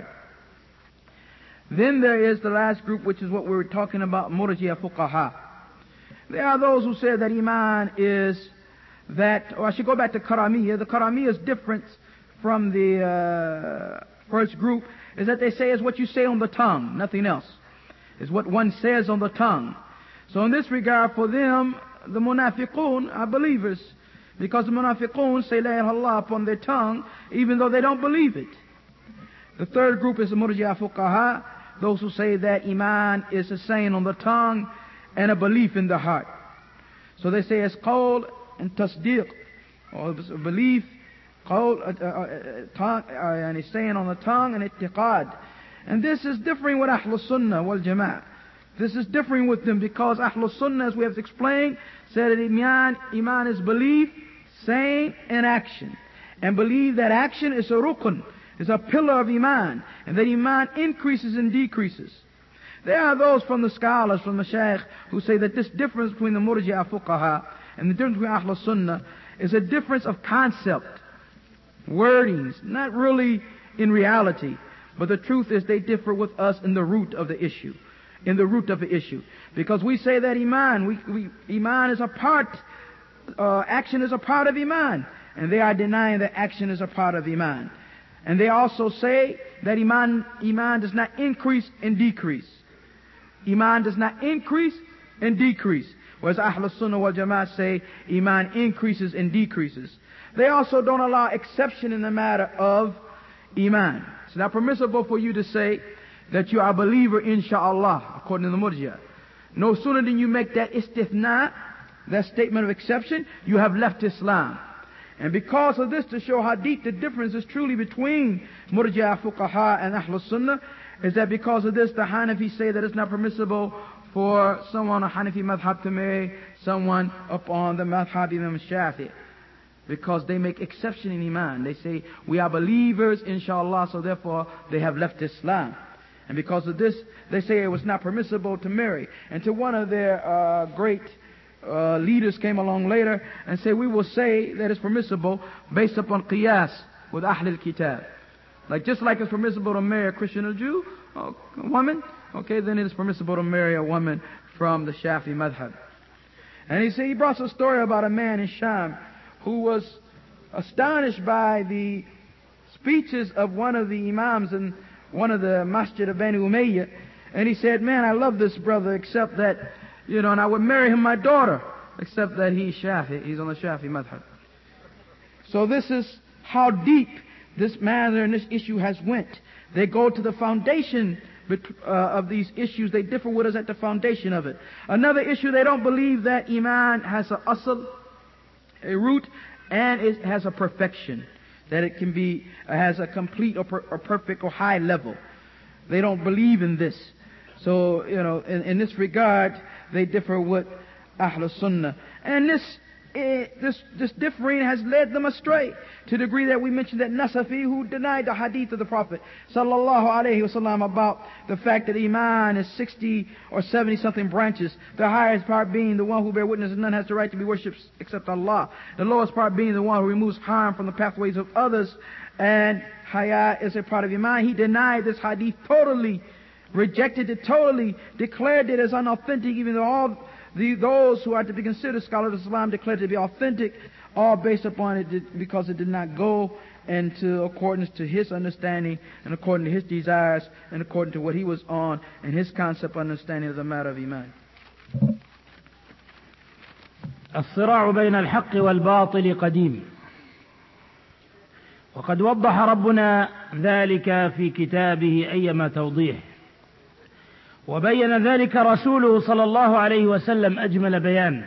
S3: Then there is the last group, which is what we were talking about, Murji'ah Fuqaha. There are those who say that Iman is that, or I should go back to Karamiyah. The Karamiyah's difference from the uh, first group is that they say is what you say on the tongue, nothing else. Is what one says on the tongue. So in this regard, for them, the Munafiqun are believers, because the Munafiqun say La ilaha illallah upon their tongue, even though they don't believe it. The third group is the Murji'ah Fuqaha, those who say that Iman is a saying on the tongue and a belief in the heart. So they say it's qawl and tasdeeq, or a belief, qawl, uh, uh, tongue, uh, and it's saying on the tongue, and i'tiqad. And this is differing with Ahlus Sunnah wal Jama'ah. This is differing with them because Ahlus Sunnah, as we have explained, said that Iman, Iman is belief, saying, and action. And believe that action is a rukun, is a pillar of Iman, and that Iman increases and decreases. There are those from the scholars, from the Shaykh, who say that this difference between the Murji'ah Fuqaha and the difference between Ahlus Sunnah is a difference of concept, wordings, not really in reality. But the truth is they differ with us in the root of the issue. In the root of the issue. Because we say that Iman, we, we, Iman is a part, uh, action is a part of Iman. And they are denying that action is a part of Iman. And they also say that Iman, Iman does not increase and decrease. Iman does not increase and decrease. Whereas Ahlus Sunnah wal Jama'ah say Iman increases and decreases. They also don't allow exception in the matter of Iman. It's not permissible for you to say that you are a believer, inshaAllah, according to the Murji'ah. No sooner than you make that istithna, that statement of exception, you have left Islam. And because of this, to show how deep the difference is truly between Murji'ah Fuqaha and Ahlus Sunnah, is that because of this, the Hanafi say that it's not permissible for someone on Hanafi madhab to marry someone upon the madhab Imam Shafi'i. Because they make exception in Iman. They say, we are believers, inshallah, so therefore they have left Islam. And because of this, they say it was not permissible to marry. And to one of their uh, great uh, leaders came along later and said, we will say that it's permissible based upon qiyas with Ahl al-Kitab. Like, just like it's permissible to marry a Christian or Jew, a woman, okay, then it is permissible to marry a woman from the Shafi madhab. And he said, he brought a story about a man in Sham who was astonished by the speeches of one of the imams in one of the masjid of Bani Umayyah. And he said, man, I love this brother, except that, you know, and I would marry him my daughter, except that he's Shafi, he's on the Shafi madhab. So this is how deep this matter and this issue has went. They go to the foundation uh, of these issues. They differ with us at the foundation of it. Another issue, they don't believe that Iman has a asl, a root, and it has a perfection. that it can be, uh, has a complete or, per, or perfect or high level. They don't believe in this. So, you know, in, in this regard, they differ with Ahlul Sunnah. And this, eh, this, this differing has led them astray to the degree that we mentioned that Nasafi, who denied the hadith of the Prophet sallallahu alaihi wasallam about the fact that Iman is sixty or seventy something branches, the highest part being the one who bear witness and none has the right to be worshipped except Allah, the lowest part being the one who removes harm from the pathways of others, and Haya is a part of Iman. He denied this hadith totally, rejected it totally, declared it as unauthentic, even though all the, those who are to be considered scholars of Islam declared it to be authentic, all based upon it because it did not go into accordance to his understanding and according to his desires and according to what he was on and his concept understanding of the matter of Iman.
S2: الصراع بين الحق والباطل قديم، وقد وضح ربنا ذلك في كتابه أيما توضيح، وبين ذلك رسوله صلى الله عليه وسلم أجمل بيان.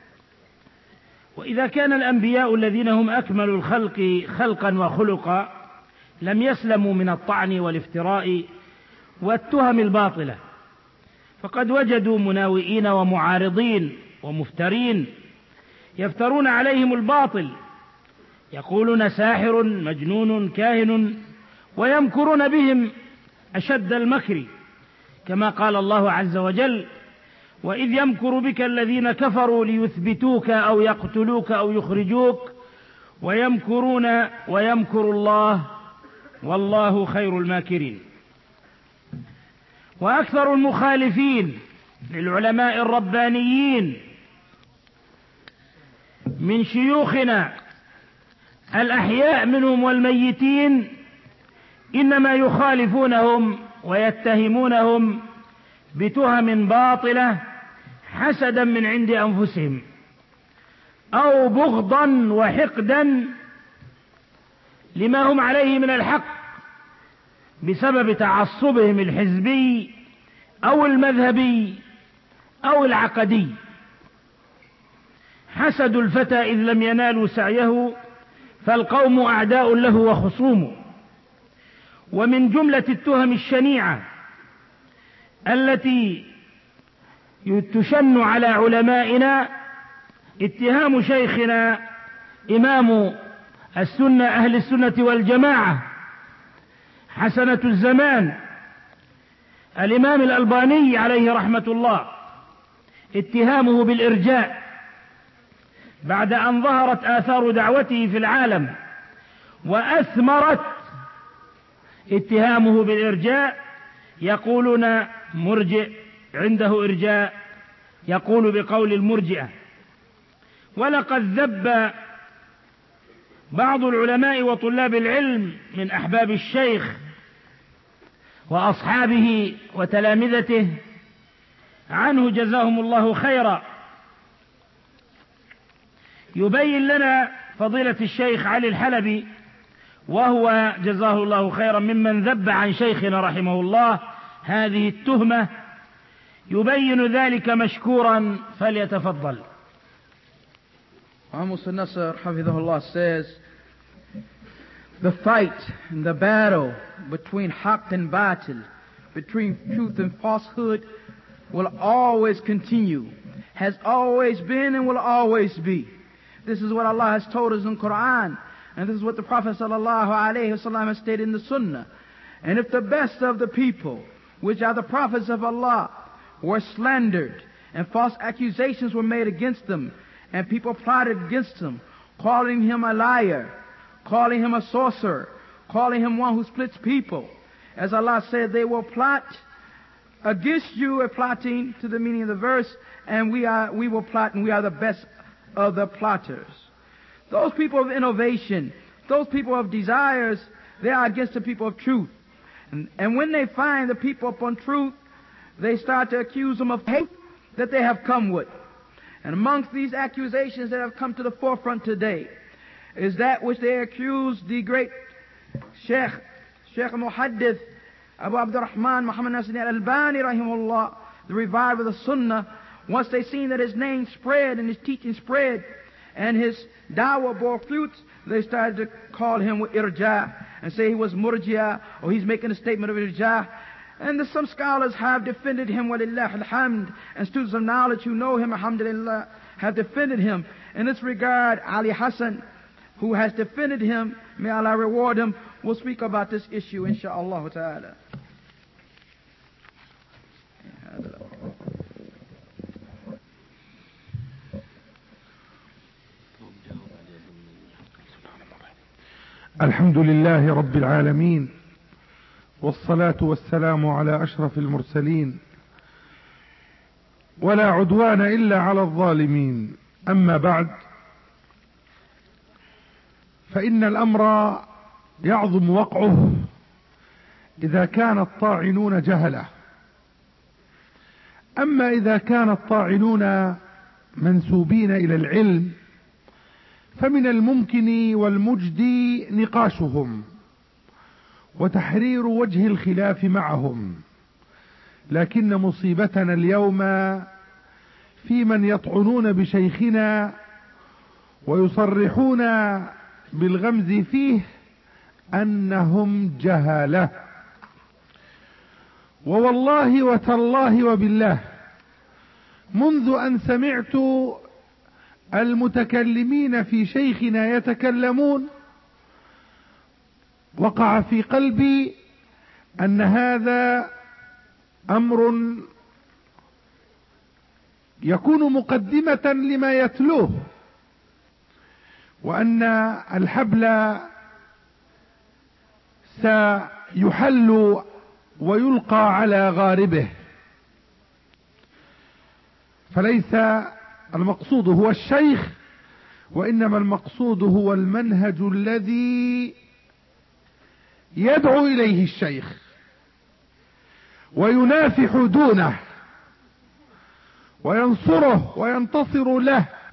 S2: وإذا كان الأنبياء الذين هم أكمل الخلق خلقا وخلقا لم يسلموا من الطعن والافتراء والتهم الباطلة، فقد وجدوا مناوئين ومعارضين ومفترين يفترون عليهم الباطل، يقولون ساحر مجنون كاهن، ويمكرون بهم أشد المكر، كما قال الله عز وجل: وإذ يمكر بك الذين كفروا ليثبتوك أو يقتلوك أو يخرجوك ويمكرون ويمكر الله والله خير الماكرين. وأكثر المخالفين للعلماء الربانيين من شيوخنا الأحياء منهم والميتين إنما يخالفونهم ويتهمونهم بتهم باطلة حسدا من عند أنفسهم أو بغضا وحقدا لما هم عليه من الحق بسبب تعصبهم الحزبي أو المذهبي أو العقدي. حسد الفتى إذ لم ينالوا سعيه فالقوم أعداء له وخصوم. ومن جملة التهم الشنيعة التي تشن على علمائنا اتهام شيخنا إمام السنة أهل السنة والجماعة حسنة الزمان الإمام الألباني عليه رحمة الله، اتهامه بالإرجاء بعد أن ظهرت آثار دعوته في العالم وأثمرت اتهامه بالإرجاء. يقولون مرجئ عنده إرجاء، يقول بقول المرجئة. ولقد ذب بعض العلماء وطلاب العلم من أحباب الشيخ وأصحابه وتلامذته عنه جزاهم الله خيرا. يبين لنا فضيلة الشيخ علي الحلبي وهو جزاه الله خيرا ممن ذب عن شيخنا رحمه الله هذه التهمة، يبين ذلك مشكورا، فليتفضل.
S3: Muhammad Nasr Hafidhullah says, the fight and the battle between haqq and batil, between truth and falsehood, will always continue, has always been and will always be. This is what Allah has told us in Quran, and this is what the Prophet sallallahu alaihi wasallam has stated in the Sunnah. And if the best of the people, which are the prophets of Allah, were slandered and false accusations were made against them, and people plotted against him, calling him a liar, calling him a sorcerer, calling him one who splits people, as Allah said, they will plot against you, a plotting to the meaning of the verse, and we are we will plot, and we are the best of the plotters. Those people of innovation, those people of desires, they are against the people of truth. And, and when they find the people upon truth, they start to accuse them of hate that they have come with. And amongst these accusations that have come to the forefront today is that which they accuse the great Sheikh, Sheikh Muhaddith, Abu Abdurrahman Muhammad Nasir al-Albani rahimahullah, the reviver of the Sunnah. Once they seen that his name spread and his teaching spread, and his dawah bore fruit, they started to call him irja and say he was murjia, or he's making a statement of irja. And some scholars have defended him, walillah alhamd, and students of knowledge who know him, alhamdulillah, have defended him. In this regard, Ali Hassan, who has defended him, may Allah reward him, will speak about this issue, insha'Allah ta'ala.
S5: الحمد لله رب العالمين، والصلاة والسلام على أشرف المرسلين، ولا عدوان إلا على الظالمين. أما بعد، فإن الأمر يعظم وقعه إذا كان الطاعنون جهلة. أما إذا كان الطاعنون منسوبين إلى العلم فمن الممكن والمجدي نقاشهم وتحرير وجه الخلاف معهم، لكن مصيبتنا اليوم في من يطعنون بشيخنا ويصرحون بالغمز فيه أنهم جهلة. ووالله وتالله وبالله منذ أن سمعت المتكلمين في شيخنا يتكلمون وقع في قلبي أن هذا أمر يكون مقدمة لما يتلوه، وأن الحبل سيحل ويلقى على غاربه. فليس المقصود هو الشيخ، وإنما المقصود هو المنهج الذي يدعو إليه الشيخ وينافح دونه وينصره وينتصر له